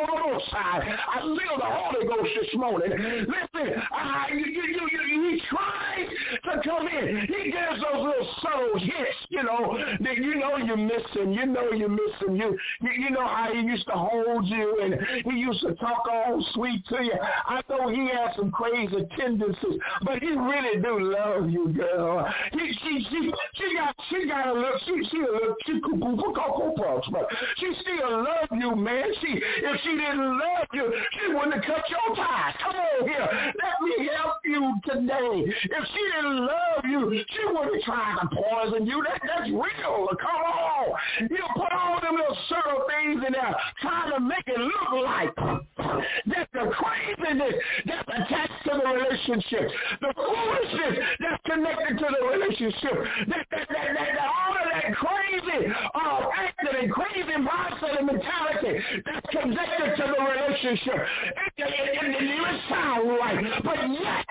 I feel the Holy Ghost this morning. Listen, I, you, you, you, he tries to come in. He gives those little subtle hits, you know, that you know you miss him. You know you miss him. You, you, you know how he used to hold you and he used to talk all sweet to you. I know he has some crazy tendencies, but he really do love you, girl. He, she, she, she got, she got a little, she, she a little, she cuckoo, cuckoo, cuckoo, but she still love you, man. She, if she didn't love you, she wouldn't have cut your ties. Come on here. Let me help you today. If she didn't love you, she wouldn't have tried to poison you. That, that's real. Come on. You put all them little subtle things in there trying to make it look like that the craziness that's attached to the relationship, the foolishness that's connected to the relationship, that, that, that, that, that all of that crazy uh, acting and crazy mindset and mentality that's connected to the relationship. It, it, it, it, it sound right, but yet,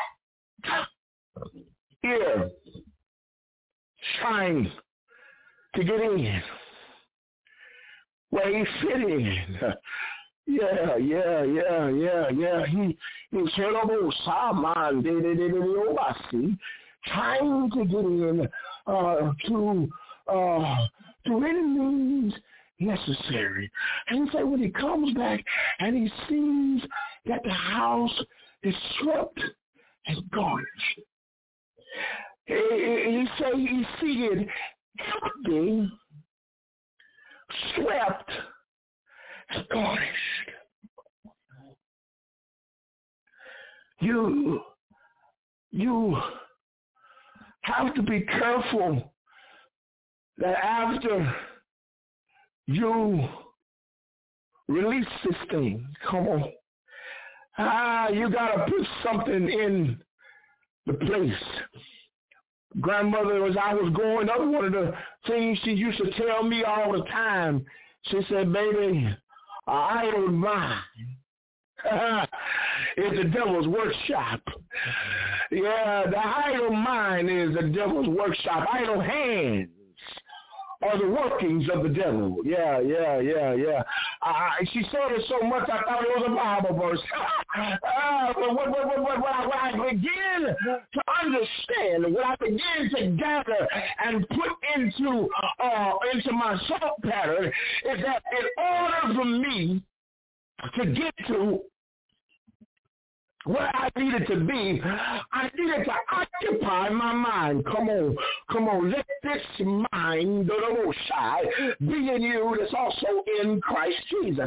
here, trying to get in where he fit in. Yeah, yeah, yeah, yeah, yeah. He he's terrible Saman trying to get in uh, to uh, to any means necessary. And he said when he comes back and he sees that the house is swept and garnished. He, he said he see it empty, swept, and garnished. You, you have to be careful that after you release this thing, come on, ah, you got to put something in the place. Grandmother, as I was growing up, one of the things she used to tell me all the time, she said, baby, an idle mind is the devil's workshop. Yeah, the idle mind is the devil's workshop. Idle hands are the workings of the devil. Yeah, yeah, yeah, yeah. Uh, she said it so much I thought it was a Bible verse. uh, but when, when, when, when, I, when I begin to understand, when I begin to gather and put into uh, into my thought pattern, is that in order for me to get to where I needed to be, I needed to occupy my mind. Come on, come on. Let this mind, the little shy, be in you that's also in Christ Jesus.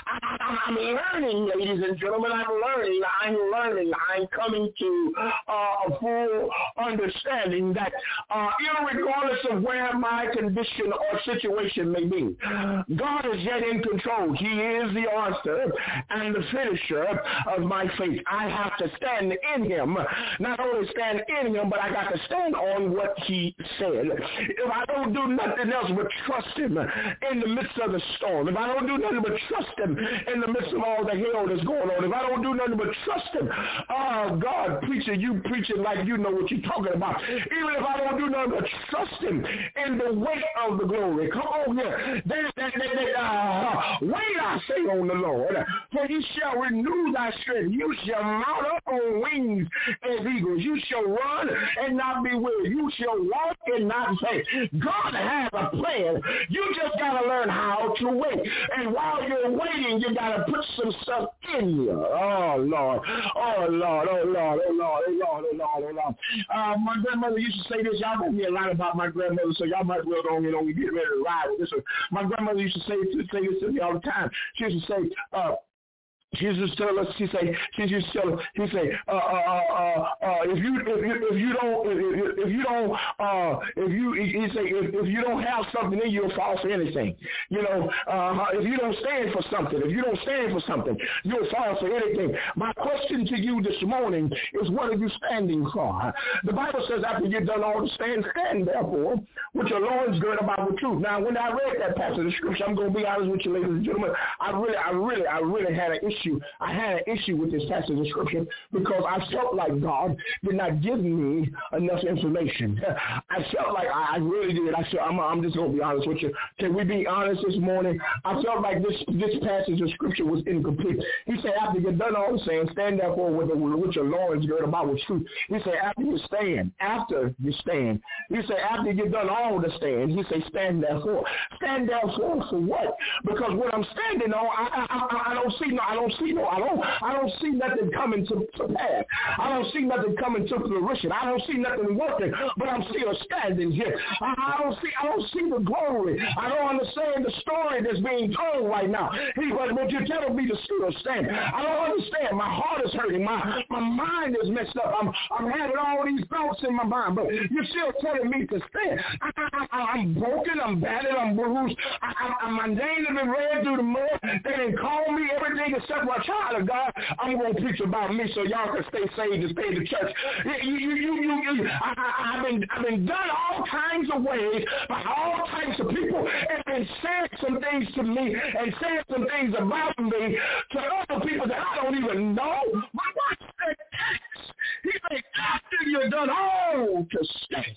I, I'm learning, ladies and gentlemen. I'm learning. I'm learning. I'm coming to uh, a full understanding that uh, irregardless of where my condition or situation may be, God is yet in control. He is the author and the finisher of my faith. I have to stand in him. Not only stand in him, but I got to stand on what he said. If I don't do nothing else but trust him in the midst of the storm, if I don't do nothing but trust him in the midst of all the hell that's going on, if I don't do nothing but trust him, oh God, preacher, you preaching like you know what you're talking about. Even if I don't do nothing but trust him in the weight of the glory. Come on here. There, there, there, there, uh, wait, I say on the Lord, for he shall renew thy strength. You shall mount up on wings as eagles. You shall run and not be weary. You shall walk and not faint. God has a plan. You just got to learn how to wait. And while you're waiting, you got to put some stuff in you. Oh, Lord. Oh, Lord. Oh, Lord. Oh, Lord. Oh, Lord. Oh, Lord. Oh, Lord. Uh, my grandmother used to say this. Y'all don't hear a lot about my grandmother, so y'all might well don't, you know, get ready to ride with this one. My grandmother used to say, say this to me all the time. She used to say, uh, She used to tell us. She say. She used to tell us. She say, uh, uh, uh, uh, if you if, if you don't if, if you don't uh, if you he say if, if you don't have something in you, you'll fall for anything. You know, uh, if you don't stand for something, if you don't stand for something, you'll fall for anything. My question to you this morning is, what are you standing for? The Bible says, after you've done all to stand, stand therefore with your loins girded about with truth. Now, when I read that passage of scripture, I'm going to be honest with you, ladies and gentlemen. I really, I really, I really had an issue. I had an issue with this passage of scripture because I felt like God did not give me enough information. I felt like I, I really did. I felt, I'm, I'm just going to be honest with you. Can we be honest this morning? I felt like this this passage of scripture was incomplete. He said, after you've done all the saying, stand therefore with, with your loins girded about with truth. He said, after you stand, after you stand. He said, after you've done all the stand, he said, stand therefore. Stand therefore for what? Because what I'm standing on, I, I, I, I don't see no, I don't see no, I don't, I don't see nothing coming to, to pass. I don't see nothing coming to fruition. I don't see nothing working, but I'm still standing here. I, I don't see, I don't see the glory. I don't understand the story that's being told right now. He was, but you're telling me to still stand. I don't understand. My heart is hurting. My my mind is messed up. I'm I'm having all these thoughts in my mind, but you're still telling me to stand. I, I, I, I'm broken. I'm battered. I'm bruised. I, I, my name has been read through the mud. They didn't call me everything except for a child of God. I'm going to preach about me so y'all can stay saved and stay in the church. You, you, you, you, you, I, I, I've been I've been done all kinds of ways by all types of people and been saying some things to me and saying some things about me to other people that I don't even know. But what's the text? He said, after you're done all to stand.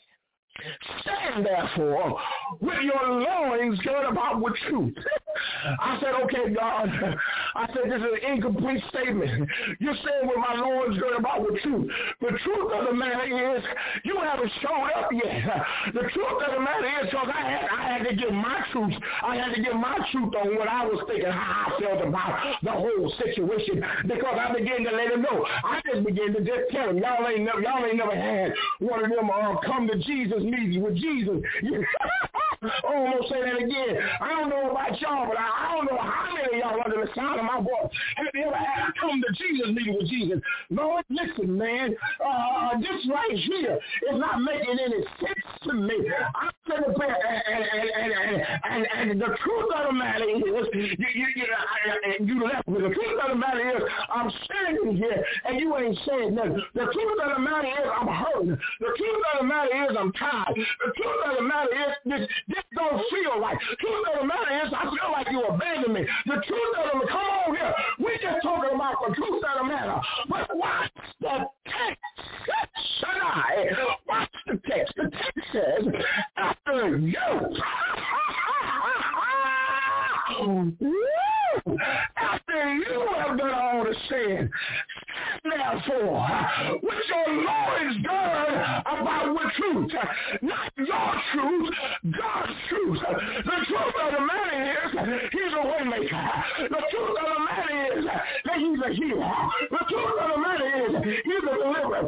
Stand therefore with your loins girded about with truth. I said, okay, God. I said, this is an incomplete statement. You're saying with my loins girded about with truth. The truth of the matter is, you haven't shown up yet. The truth of the matter is, because I had, I had to give my truth. I had to give my truth on what I was thinking, how I felt about the whole situation. Because I began to let him know. I just began to just tell him, y'all ain't never, y'all ain't never had one of them uh, come to Jesus meetings with Jesus. Oh, I'm going to say that again. I don't know about y'all, but I, I don't know how many of y'all under the sound of my voice have ever had a come to Jesus meeting with Jesus. Lord, listen, man, uh, this right here is not making any sense to me. I'm sitting up there, and, and, and, and, and, and the truth of the matter is, you, you, you, I, you left me. The truth of the matter is, I'm standing here, and you ain't saying nothing. The truth of the matter is, I'm hurting. The truth of the matter is, I'm tired. The truth of the matter is, this, this don't feel right. The truth of the matter is, I feel like you abandoned me. The truth of the matter, come on here. We're just talking about the truth of the matter. But watch the text. Shaddai. Watch the text. The text says, after you. After you have done all the sin, therefore, with your loins girded about with truth, not your truth, God's truth. The truth of the matter is, he's a way maker. The truth of the matter is that he's a healer. The truth of the matter is, he's a deliverer.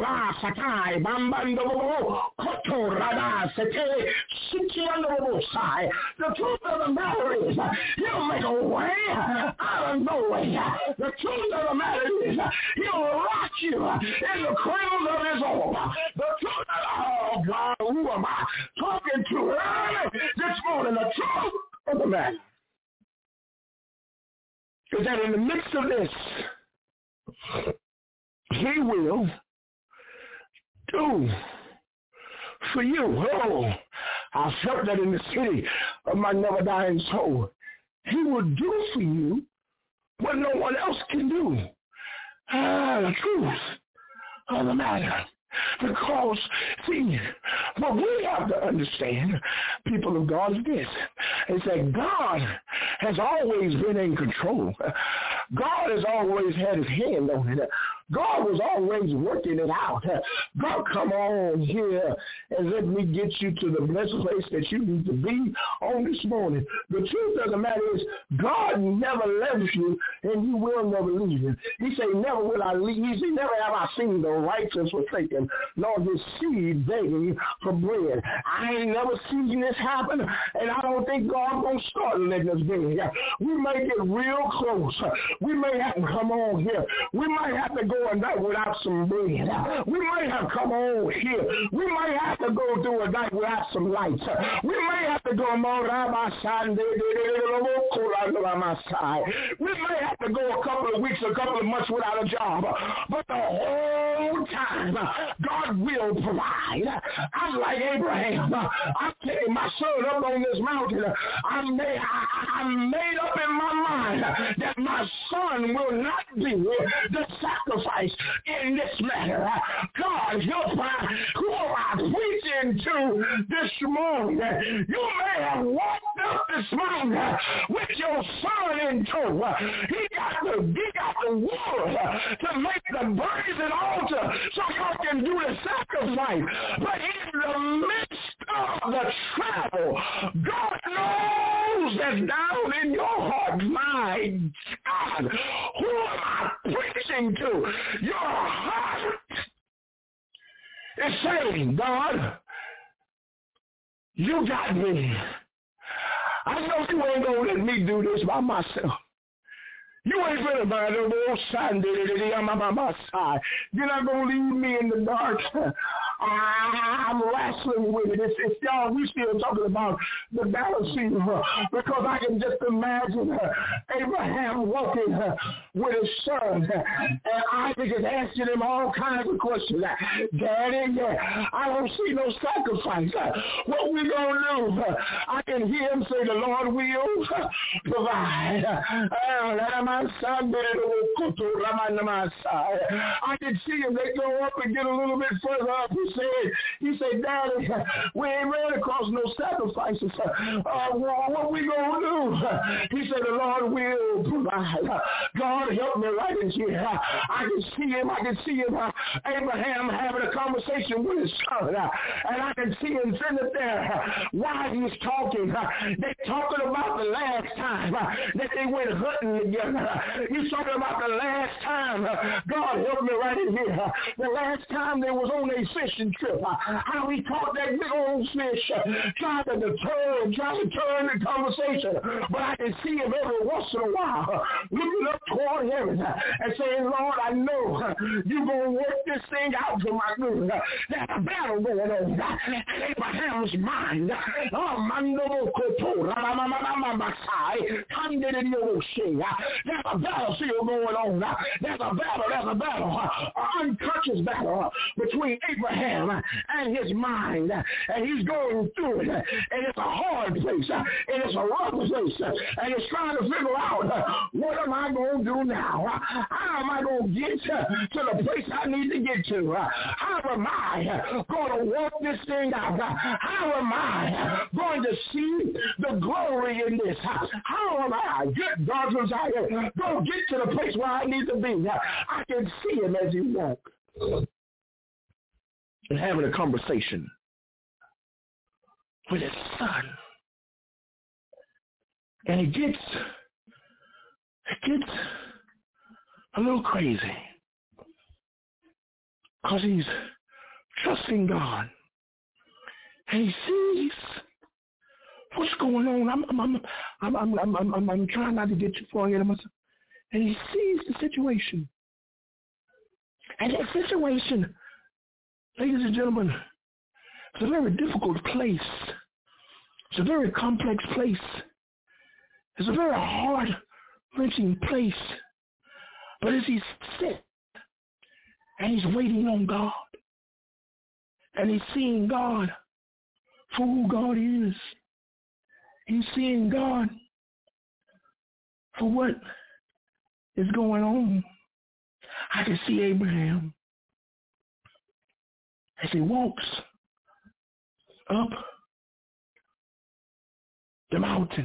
The truth of the matter is, he'll make a way out of no way. The truth of the matter is, he'll rock you in the cradles of his own. The truth of, oh God, who am I talking to early this morning? The truth of the matter is that in the midst of this, he will do for you. Oh, I felt that in the city of my never dying soul. He will do for you what no one else can do. Ah, the truth of the matter. Because, see, what we have to understand, people of God, is this, is that God has always been in control. God has always had his hand on it. God was always working it out. God, come on here and let me get you to the blessed place that you need to be on this morning. The truth of the matter is, God never left you, and you will never leave him. He said, never will I leave. He said, never have I seen the righteous forsaken, nor his seed begging for bread. I ain't never seen this happen, and I don't think God's going to start letting us beg. We may get real close. We may have to come on here. We might have to go a night without some bread. We might have to come on here. We might have to go through a night without some lights. We may have to go more on my side. We may have to go a couple of weeks, a couple of months without a job. But the whole time, God will provide. I'm like Abraham. I'm taking my son up on this mountain. I made, I, I made up in my mind that my son will not be the sacrifice in this matter. God, help my, who am I preaching to this morning? You may have walked up this mountain with your son in tow. He got the, he got the wood to make the brazen altar so y'all can do the sacrifice. But in the midst of the travel, God knows that's down in your heart. My God, who am I preaching to? Your heart is saying, God, you got me. I know you ain't going to let me do this by myself. You ain't gonna buy the old Sunday. You're not gonna leave me in the dark. I'm wrestling with it. It's, it's y'all. We still talking about the balancing because I can just imagine Abraham walking with his son, and Isaac is asking him all kinds of questions. Daddy, I don't see no sacrifice. What we gonna do? I can hear him say, "The Lord will provide." I can see him. They go up and get a little bit further up. He said, he said, Daddy, we ain't ran across no sacrifices. Uh, what we gonna do? He said, the Lord will provide. God, help me right in here. I can see him. I can see him. Uh, Abraham having a conversation with his son. Uh, and I can see him sitting there uh, while he's talking. Uh, they talking about the last time uh, that they went hunting together. He's talking about the last time, uh, God help me right in here, uh, the last time they was on a fishing fishing trip. How he caught that big old fish, trying to deter and trying to turn the conversation. But I can see him every once in a while looking up toward heaven and saying, Lord, I know you're going to work this thing out for my good. There's a battle going on in Abraham's mind. Oh, Mando Koto, there's a battle still going on. There's a battle, there's a battle, an unconscious battle between Abraham and his mind. And he's going through it. And it's a hard place. And it's a rough place. And he's trying to figure out, what am I going to do now? How am I going to get to the place I need to get to? How am I going to work this thing out? How am I going to see the glory in this? How am I, good God's desire, going to get to the place where I need to be? I can see him as he walks and having a conversation with his son. And it gets, it gets a little crazy because he's trusting God. And he sees what's going on. I'm, I'm, I'm, I'm, I'm, I'm, I'm, I'm trying not to get too far ahead of myself. And he sees the situation. And that situation, ladies and gentlemen, it's a very difficult place. It's a very complex place. It's a very heart-wrenching place. But as he's sit and he's waiting on God, and he's seeing God for who God is, he's seeing God for what is going on. I can see Abraham as he walks up the mountain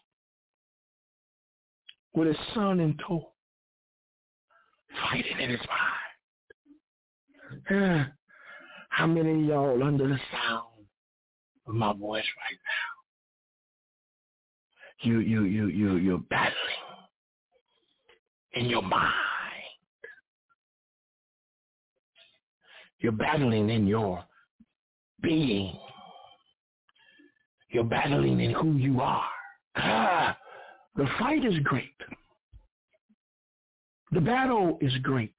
with his son in tow, fighting in his mind. Yeah. How many of y'all under the sound of my voice right now? You, you, you, you, you're battling in your mind. You're battling in your being. You're battling in who you are. Ah, the fight is great. The battle is great.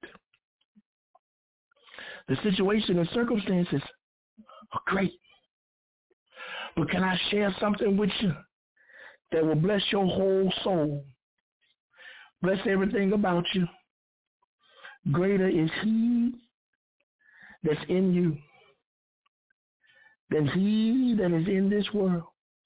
The situation and circumstances are great. But can I share something with you that will bless your whole soul? Bless everything about you. Greater is he that's in you than he that is in this world.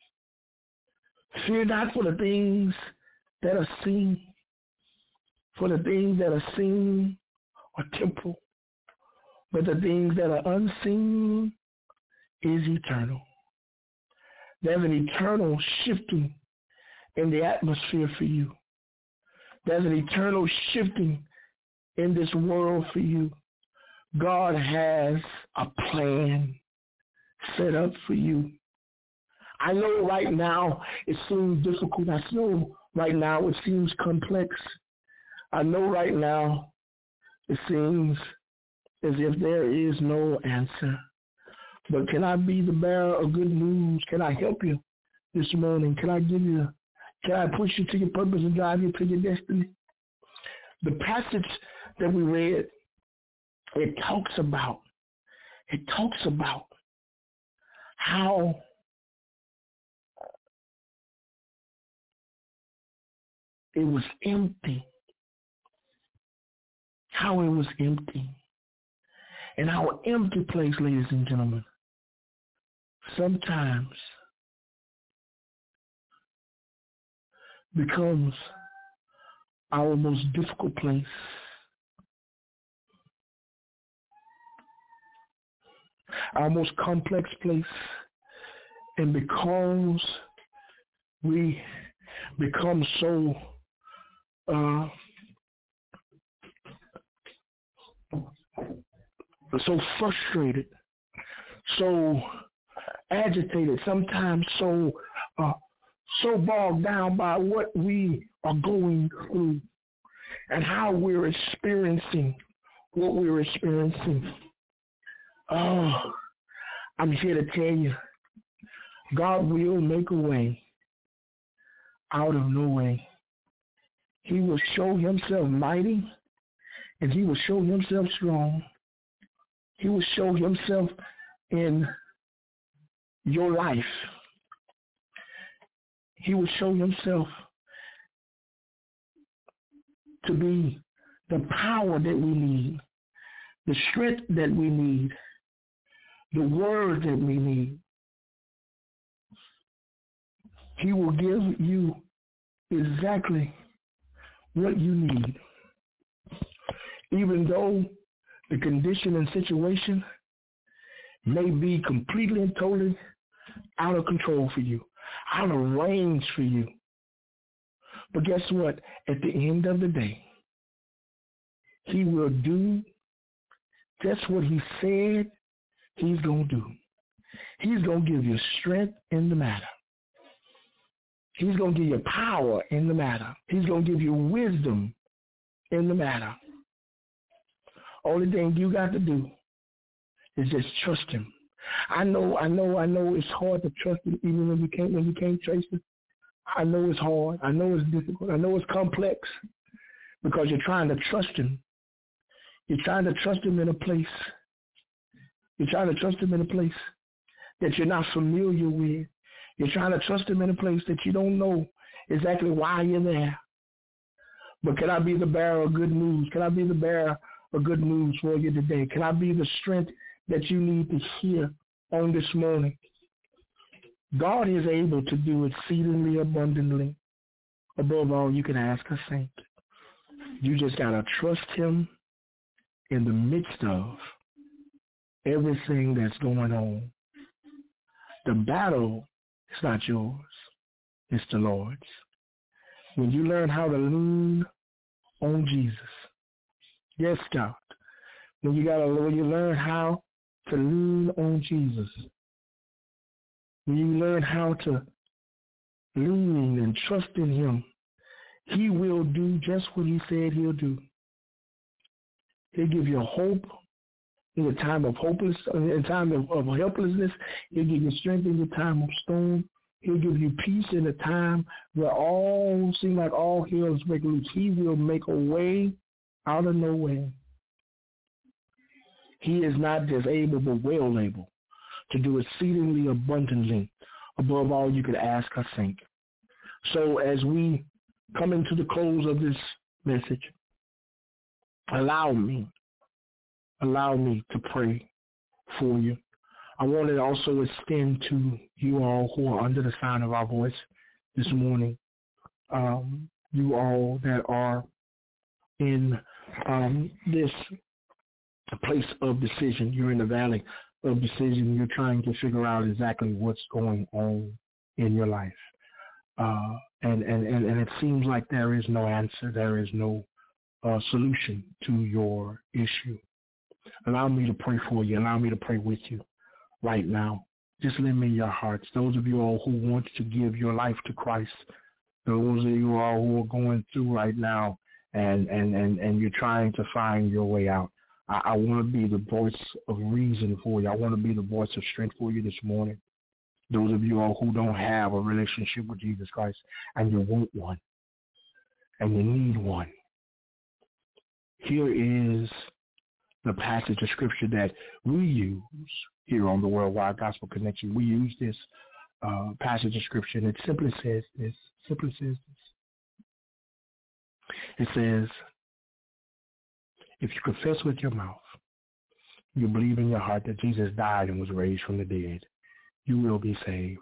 Fear not for the things that are seen, for the things that are seen are temporal, but the things that are unseen is eternal. There's an eternal shifting in the atmosphere for you. There's an eternal shifting in this world for you. God has a plan set up for you. I know right now it seems difficult. I know right now it seems complex. I know right now it seems as if there is no answer. But can I be the bearer of good news? Can I help you this morning? Can I give you, can I push you to your purpose and drive you to your destiny? The passage that we read, it talks about, it talks about how it was empty. How it was empty. And our empty place, ladies and gentlemen, sometimes becomes our most difficult place. Our most complex place. And because we become so uh, so frustrated, so agitated, sometimes so uh, so bogged down by what we are going through and how we're experiencing what we're experiencing. Oh, I'm here to tell you, God will make a way out of no way. He will show himself mighty, and he will show himself strong. He will show himself in your life. He will show himself to be the power that we need, the strength that we need, the word that we need. He will give you exactly what you need. Even though the condition and situation may be completely and totally out of control for you, out of range for you. But guess what? At the end of the day, he will do just what he said he's going to do. He's going to give you strength in the matter. He's going to give you power in the matter. He's going to give you wisdom in the matter. Only thing you got to do is just trust him. I know, I know, I know it's hard to trust him even when you can't, when you can't trace it. I know it's hard. I know it's difficult. I know it's complex because you're trying to trust him. You're trying to trust him in a place. You're trying to trust him in a place that you're not familiar with. You're trying to trust him in a place that you don't know exactly why you're there. But can I be the bearer of good news? Can I be the bearer of good news for you today? Can I be the strength that you need to hear on this morning? God is able to do exceedingly abundantly above all you can ask or think. You just got to trust him in the midst of everything that's going on. The battle is not yours. It's the Lord's. When you learn how to lean on Jesus, yes, God, when you gotta, when you learn how to lean on Jesus, when you learn how to lean and trust in him, he will do just what he said he'll do. He'll give you hope in the time of hopeless, in time of, of helplessness. He'll give you strength in the time of storm. He'll give you peace in a time where all seem like all hell is breaking loose. He will make a way out of no way. He is not just able, but well able to do exceedingly abundantly above all you could ask or think. So as we come into the close of this message, allow me, allow me to pray for you. I want to also extend to you all who are under the sound of our voice this morning, um, you all that are in um, this place of decision. You're in the valley of decision. You're trying to figure out exactly what's going on in your life. Uh, and, and, and, and it seems like there is no answer. There is no uh, solution to your issue. Allow me to pray for you. Allow me to pray with you right now. Just lend me your hearts. Those of you all who want to give your life to Christ, those of you all who are going through right now and, and, and, and you're trying to find your way out. I, I want to be the voice of reason for you. I want to be the voice of strength for you this morning. Those of you all who don't have a relationship with Jesus Christ and you want one and you need one. Here is the passage of scripture that we use here on the Worldwide Gospel Connection. We use this uh, passage of scripture, and it simply says this, simply says this. It says, if you confess with your mouth, you believe in your heart that Jesus died and was raised from the dead, you will be saved.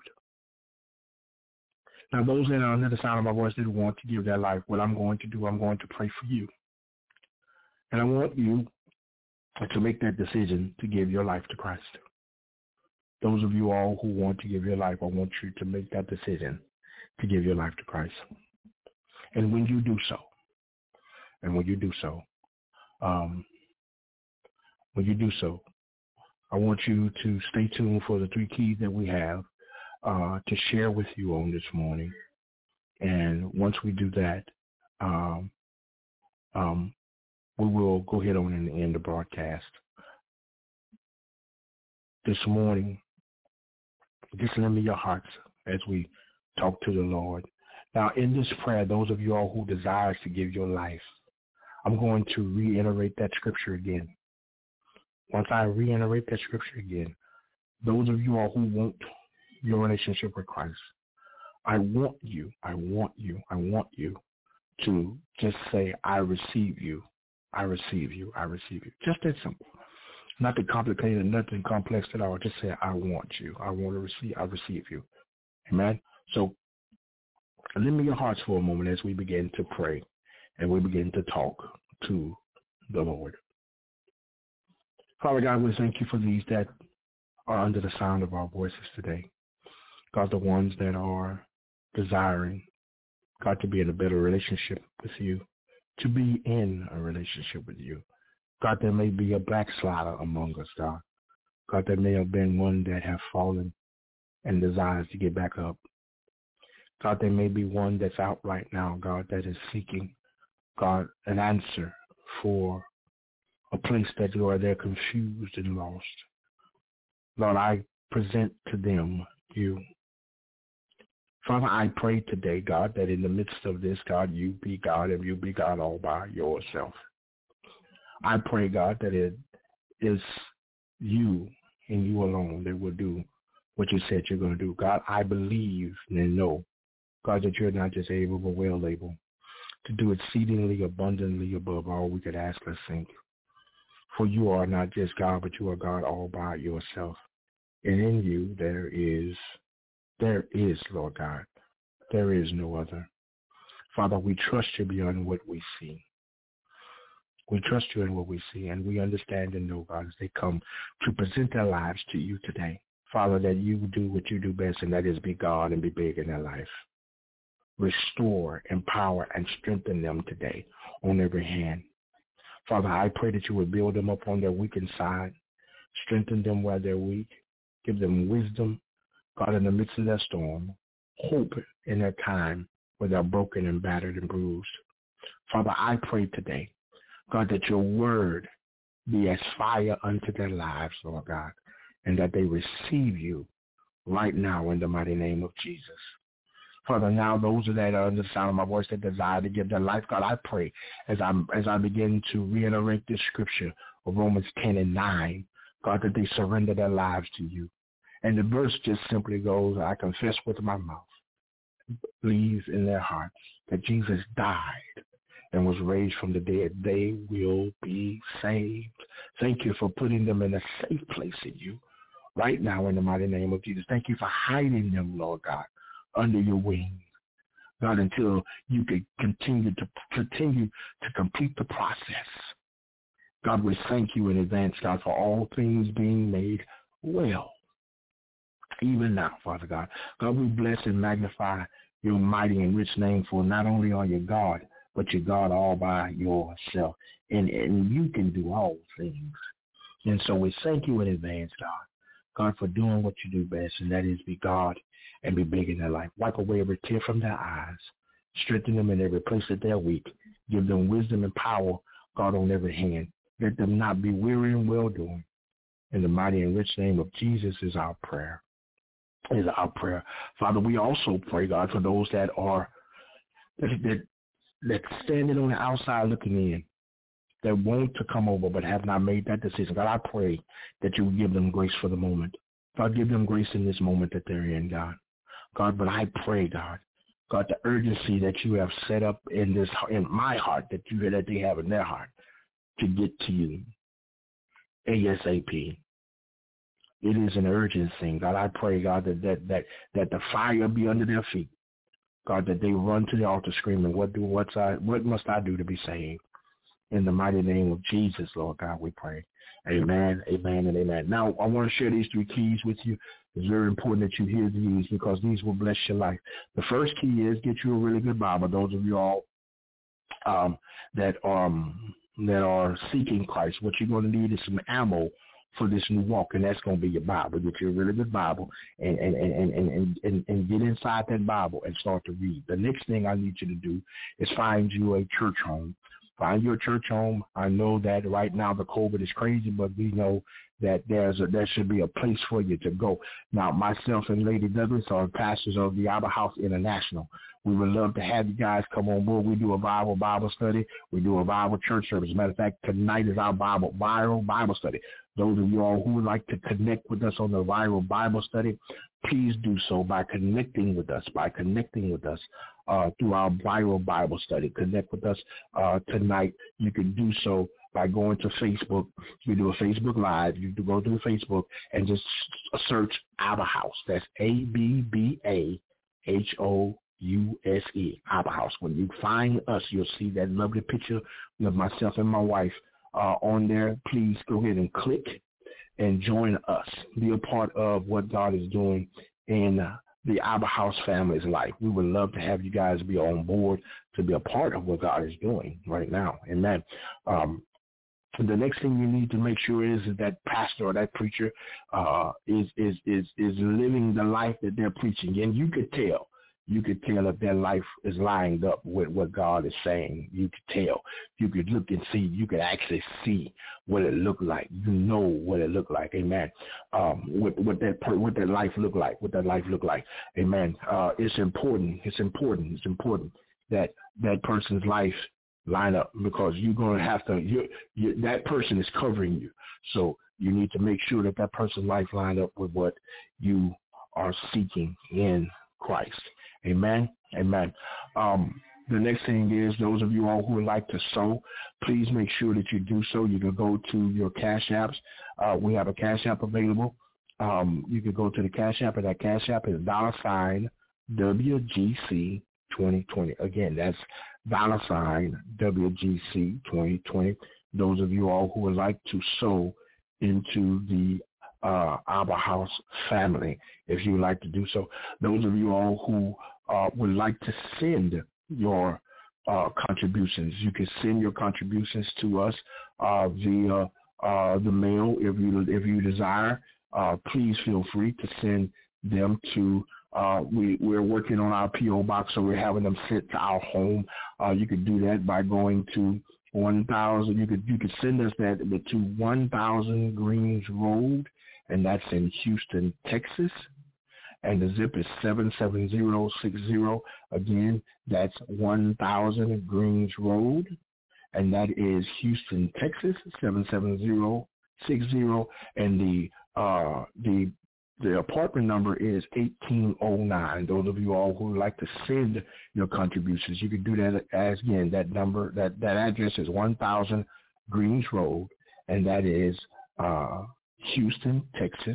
Now, those that are under the sound of my voice that want to give their life, what I'm going to do, I'm going to pray for you. And I want you to make that decision to give your life to Christ. Those of you all who want to give your life, I want you to make that decision to give your life to Christ. And when you do so, and when you do so, um, when you do so, I want you to stay tuned for the three keys that we have uh, to share with you on this morning. And once we do that, um, um, we will go ahead on and end the broadcast. this morning, just lend me your hearts as we talk to the Lord. Now, in this prayer, those of you all who desire to give your life, I'm going to reiterate that scripture again. Once I reiterate that scripture again, those of you all who want your relationship with Christ, I want you, I want you, I want you to just say, I receive you, I receive you, I receive you. Just that simple. Nothing complicated, nothing complex at all. Just say, I want you, I want to receive, I receive you. Amen? So lend me your hearts for a moment as we begin to pray and we begin to talk to the Lord. Father God, we thank you for these that are under the sound of our voices today. God, the ones that are desiring, God, to be in a better relationship with you, to be in a relationship with you. God, there may be a backslider among us, God. God, there may have been one that have fallen and desires to get back up. God, there may be one that's out right now, God, that is seeking, God, an answer for a place that you are there confused and lost. Lord, I present to them you. Father, I pray today, God, that in the midst of this, God, you be God and you be God all by yourself. I pray, God, that it is you and you alone that will do what you said you're going to do. God, I believe and know, God, that you're not just able but well able to do exceedingly abundantly above all we could ask or think. For you are not just God, but you are God all by yourself. And in you there is, there is, Lord God, there is no other. Father, we trust you beyond what we see. We trust you in what we see, and we understand and know, God, as they come to present their lives to you today. Father, that you do what you do best, and that is be God and be big in their life. Restore, empower, and strengthen them today on every hand. Father, I pray that you would build them up on their weakened side, strengthen them where they're weak, give them wisdom, God, in the midst of their storm, hope in their time where they're broken and battered and bruised. Father, I pray today, God, that your word be as fire unto their lives, Lord God, and that they receive you right now in the mighty name of Jesus. Father, now those that are under the sound of my voice that desire to give their life, God, I pray as I as I begin to reiterate this scripture of Romans ten and nine, God, that they surrender their lives to you. And the verse just simply goes, I confess with my mouth, believe in their hearts that Jesus died and was raised from the dead, they will be saved. Thank you for putting them in a safe place in you right now in the mighty name of Jesus. Thank you for hiding them, Lord God, under your wing, God, until you can continue to continue to complete the process. God, we thank you in advance, God, for all things being made well. Even now, Father God. God, we bless and magnify your mighty and rich name, for not only are you God, but you're God all by yourself. And, and you can do all things. And so we thank you in advance, God. God, for doing what you do best, and that is be God and be big in their life. Wipe away every tear from their eyes. Strengthen them in every place that they're weak. Give them wisdom and power, God, on every hand. Let them not be weary in well-doing. In the mighty and rich name of Jesus is our prayer. Is our prayer. Father, we also pray, God, for those that are that, that, that standing on the outside looking in, that want to come over but have not made that decision. God, I pray that you will give them grace for the moment. God, give them grace in this moment that they're in, God. God, but I pray, God, God, the urgency that you have set up in this, in my heart, that you that they have in their heart, to get to you ASAP. It is an urgent thing, God. I pray, God, that that that that the fire be under their feet, God, that they run to the altar screaming, "What do what's I what must I do to be saved?" In the mighty name of Jesus, Lord God, we pray. Amen, amen, and amen. Now, I want to share these three keys with you. It's very important that you hear these because these will bless your life. The first key is get you a really good Bible. Those of you all um, that um that are seeking Christ, what you're going to need is some ammo for this new walk, and that's going to be your Bible. Get you a really good Bible and and, and, and, and and get inside that Bible and start to read. The next thing I need you to do is find you a church home. Find your church home. I know that right now the COVID is crazy, but we know that there's a, there should be a place for you to go. Now, myself and Lady Douglas are pastors of the Abba House International. We would love to have you guys come on board. We do a Bible Bible study. We do a Bible church service. As a matter of fact, tonight is our Bible viral Bible study. Those of you all who would like to connect with us on the viral Bible study, please do so by connecting with us, by connecting with us uh, through our viral Bible study. Connect with us uh, tonight. You can do so by going to Facebook. We do a Facebook Live. You can go to Facebook and just search Abba House. That's A B B A H O U S E, Abba House. When you find us, you'll see that lovely picture of myself and my wife uh, on there. Please go ahead and click and join us. Be a part of what God is doing in uh, the Abba House family's life. We would love to have you guys be on board to be a part of what God is doing right now. Amen. Um, the next thing you need to make sure is that pastor or that preacher uh, is, is, is, is living the life that they're preaching. And you could tell. You could tell if their life is lined up with what God is saying. You could tell. You could look and see. You could actually see what it looked like. You know what it looked like. Amen. Um, what, what that what that life looked like. What that life looked like. Amen. Uh, it's important. It's important. It's important that that person's life line up, because you're going to have to. You that person is covering you, so you need to make sure that that person's life lined up with what you are seeking in Christ. Amen. Amen. Um, the next thing is, those of you all who would like to sow, please make sure that you do so. You can go to your Cash Apps. Uh, we have a Cash App available. Um, you can go to the Cash App, and that Cash App is dollar sign W G C twenty twenty. Again, that's dollar sign W G C twenty twenty. Those of you all who would like to sow into the uh, Abba House family, if you would like to do so. Those of you all who uh, would like to send your uh, contributions, you can send your contributions to us uh, via uh, the mail if you if you desire. Uh, please feel free to send them to. Uh, we we're working on our P O box, so we're having them sent to our home. Uh, you could do that by going to one thousand. You could you could send us that to one thousand Greens Road, and that's in Houston, Texas. And the zip is seven seven zero six zero. Again, that's one thousand Greens Road, and that is Houston, Texas, seven seven zero six zero. And the uh, the the apartment number is eighteen oh nine. Those of you all who would like to send your contributions, you can do that as, again, that number, that, that address is one thousand Greens Road, and that is uh, Houston, Texas.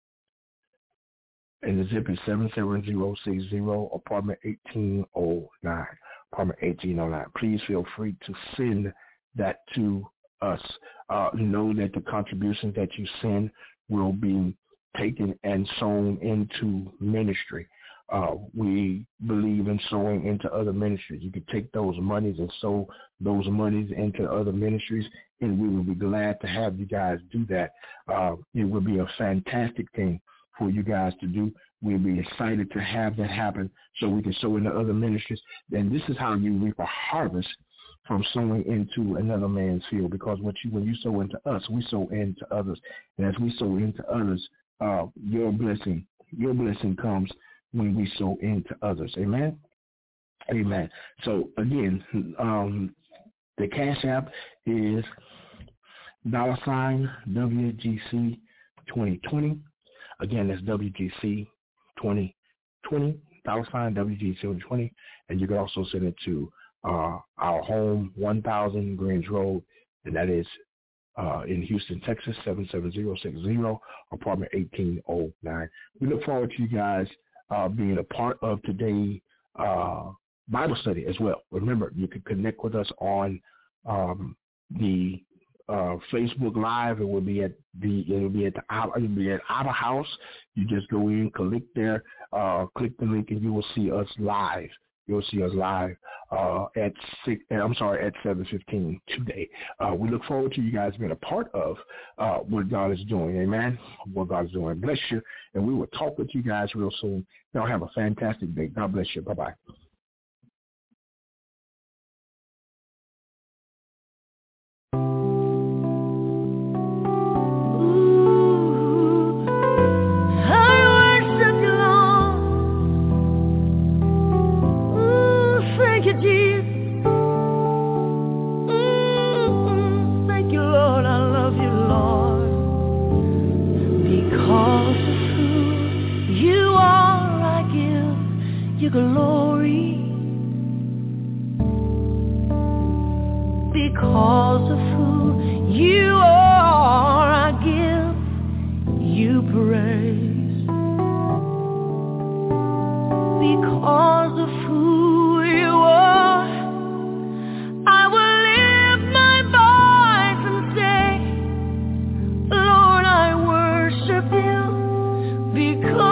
And the zip is seven seven zero six zero, apartment eighteen oh nine, apartment eighteen oh nine. Please feel free to send that to us. Uh, know that the contributions that you send will be taken and sown into ministry. Uh, we believe in sowing into other ministries. You could take those monies and sow those monies into other ministries, and we will be glad to have you guys do that. Uh, it would be a fantastic thing for you guys to do. We'll be excited to have that happen so we can sow into other ministries. And this is how you reap a harvest from sowing into another man's field, because what you, when you sow into us, we sow into others. And as we sow into others, uh, your blessing, your blessing comes when we sow into others. Amen? Amen. So, again, um, the Cash App is dollar sign W G C twenty twenty. Again, that's W G C twenty twenty, dollar sign W G C twenty twenty, and you can also send it to uh, our home, one thousand Greens Road, and that is uh, in Houston, Texas, seven seven zero six zero, apartment eighteen oh nine. We look forward to you guys uh, being a part of today's uh, Bible study as well. Remember, you can connect with us on um, the Uh, Facebook Live. It will be at the it will be at the it will be at Abba House. You just go in, click there, uh, click the link, and you will see us live. You'll see us live uh, at six. I'm sorry, at seven fifteen today. Uh, we look forward to you guys being a part of uh, what God is doing. Amen. What God is doing. Bless you, and we will talk with you guys real soon. Y'all have a fantastic day. God bless you. Bye bye. Ooh. glory. Because of who you are, I give you praise. Because of who you are, I will lift my voice and say, Lord, I worship you because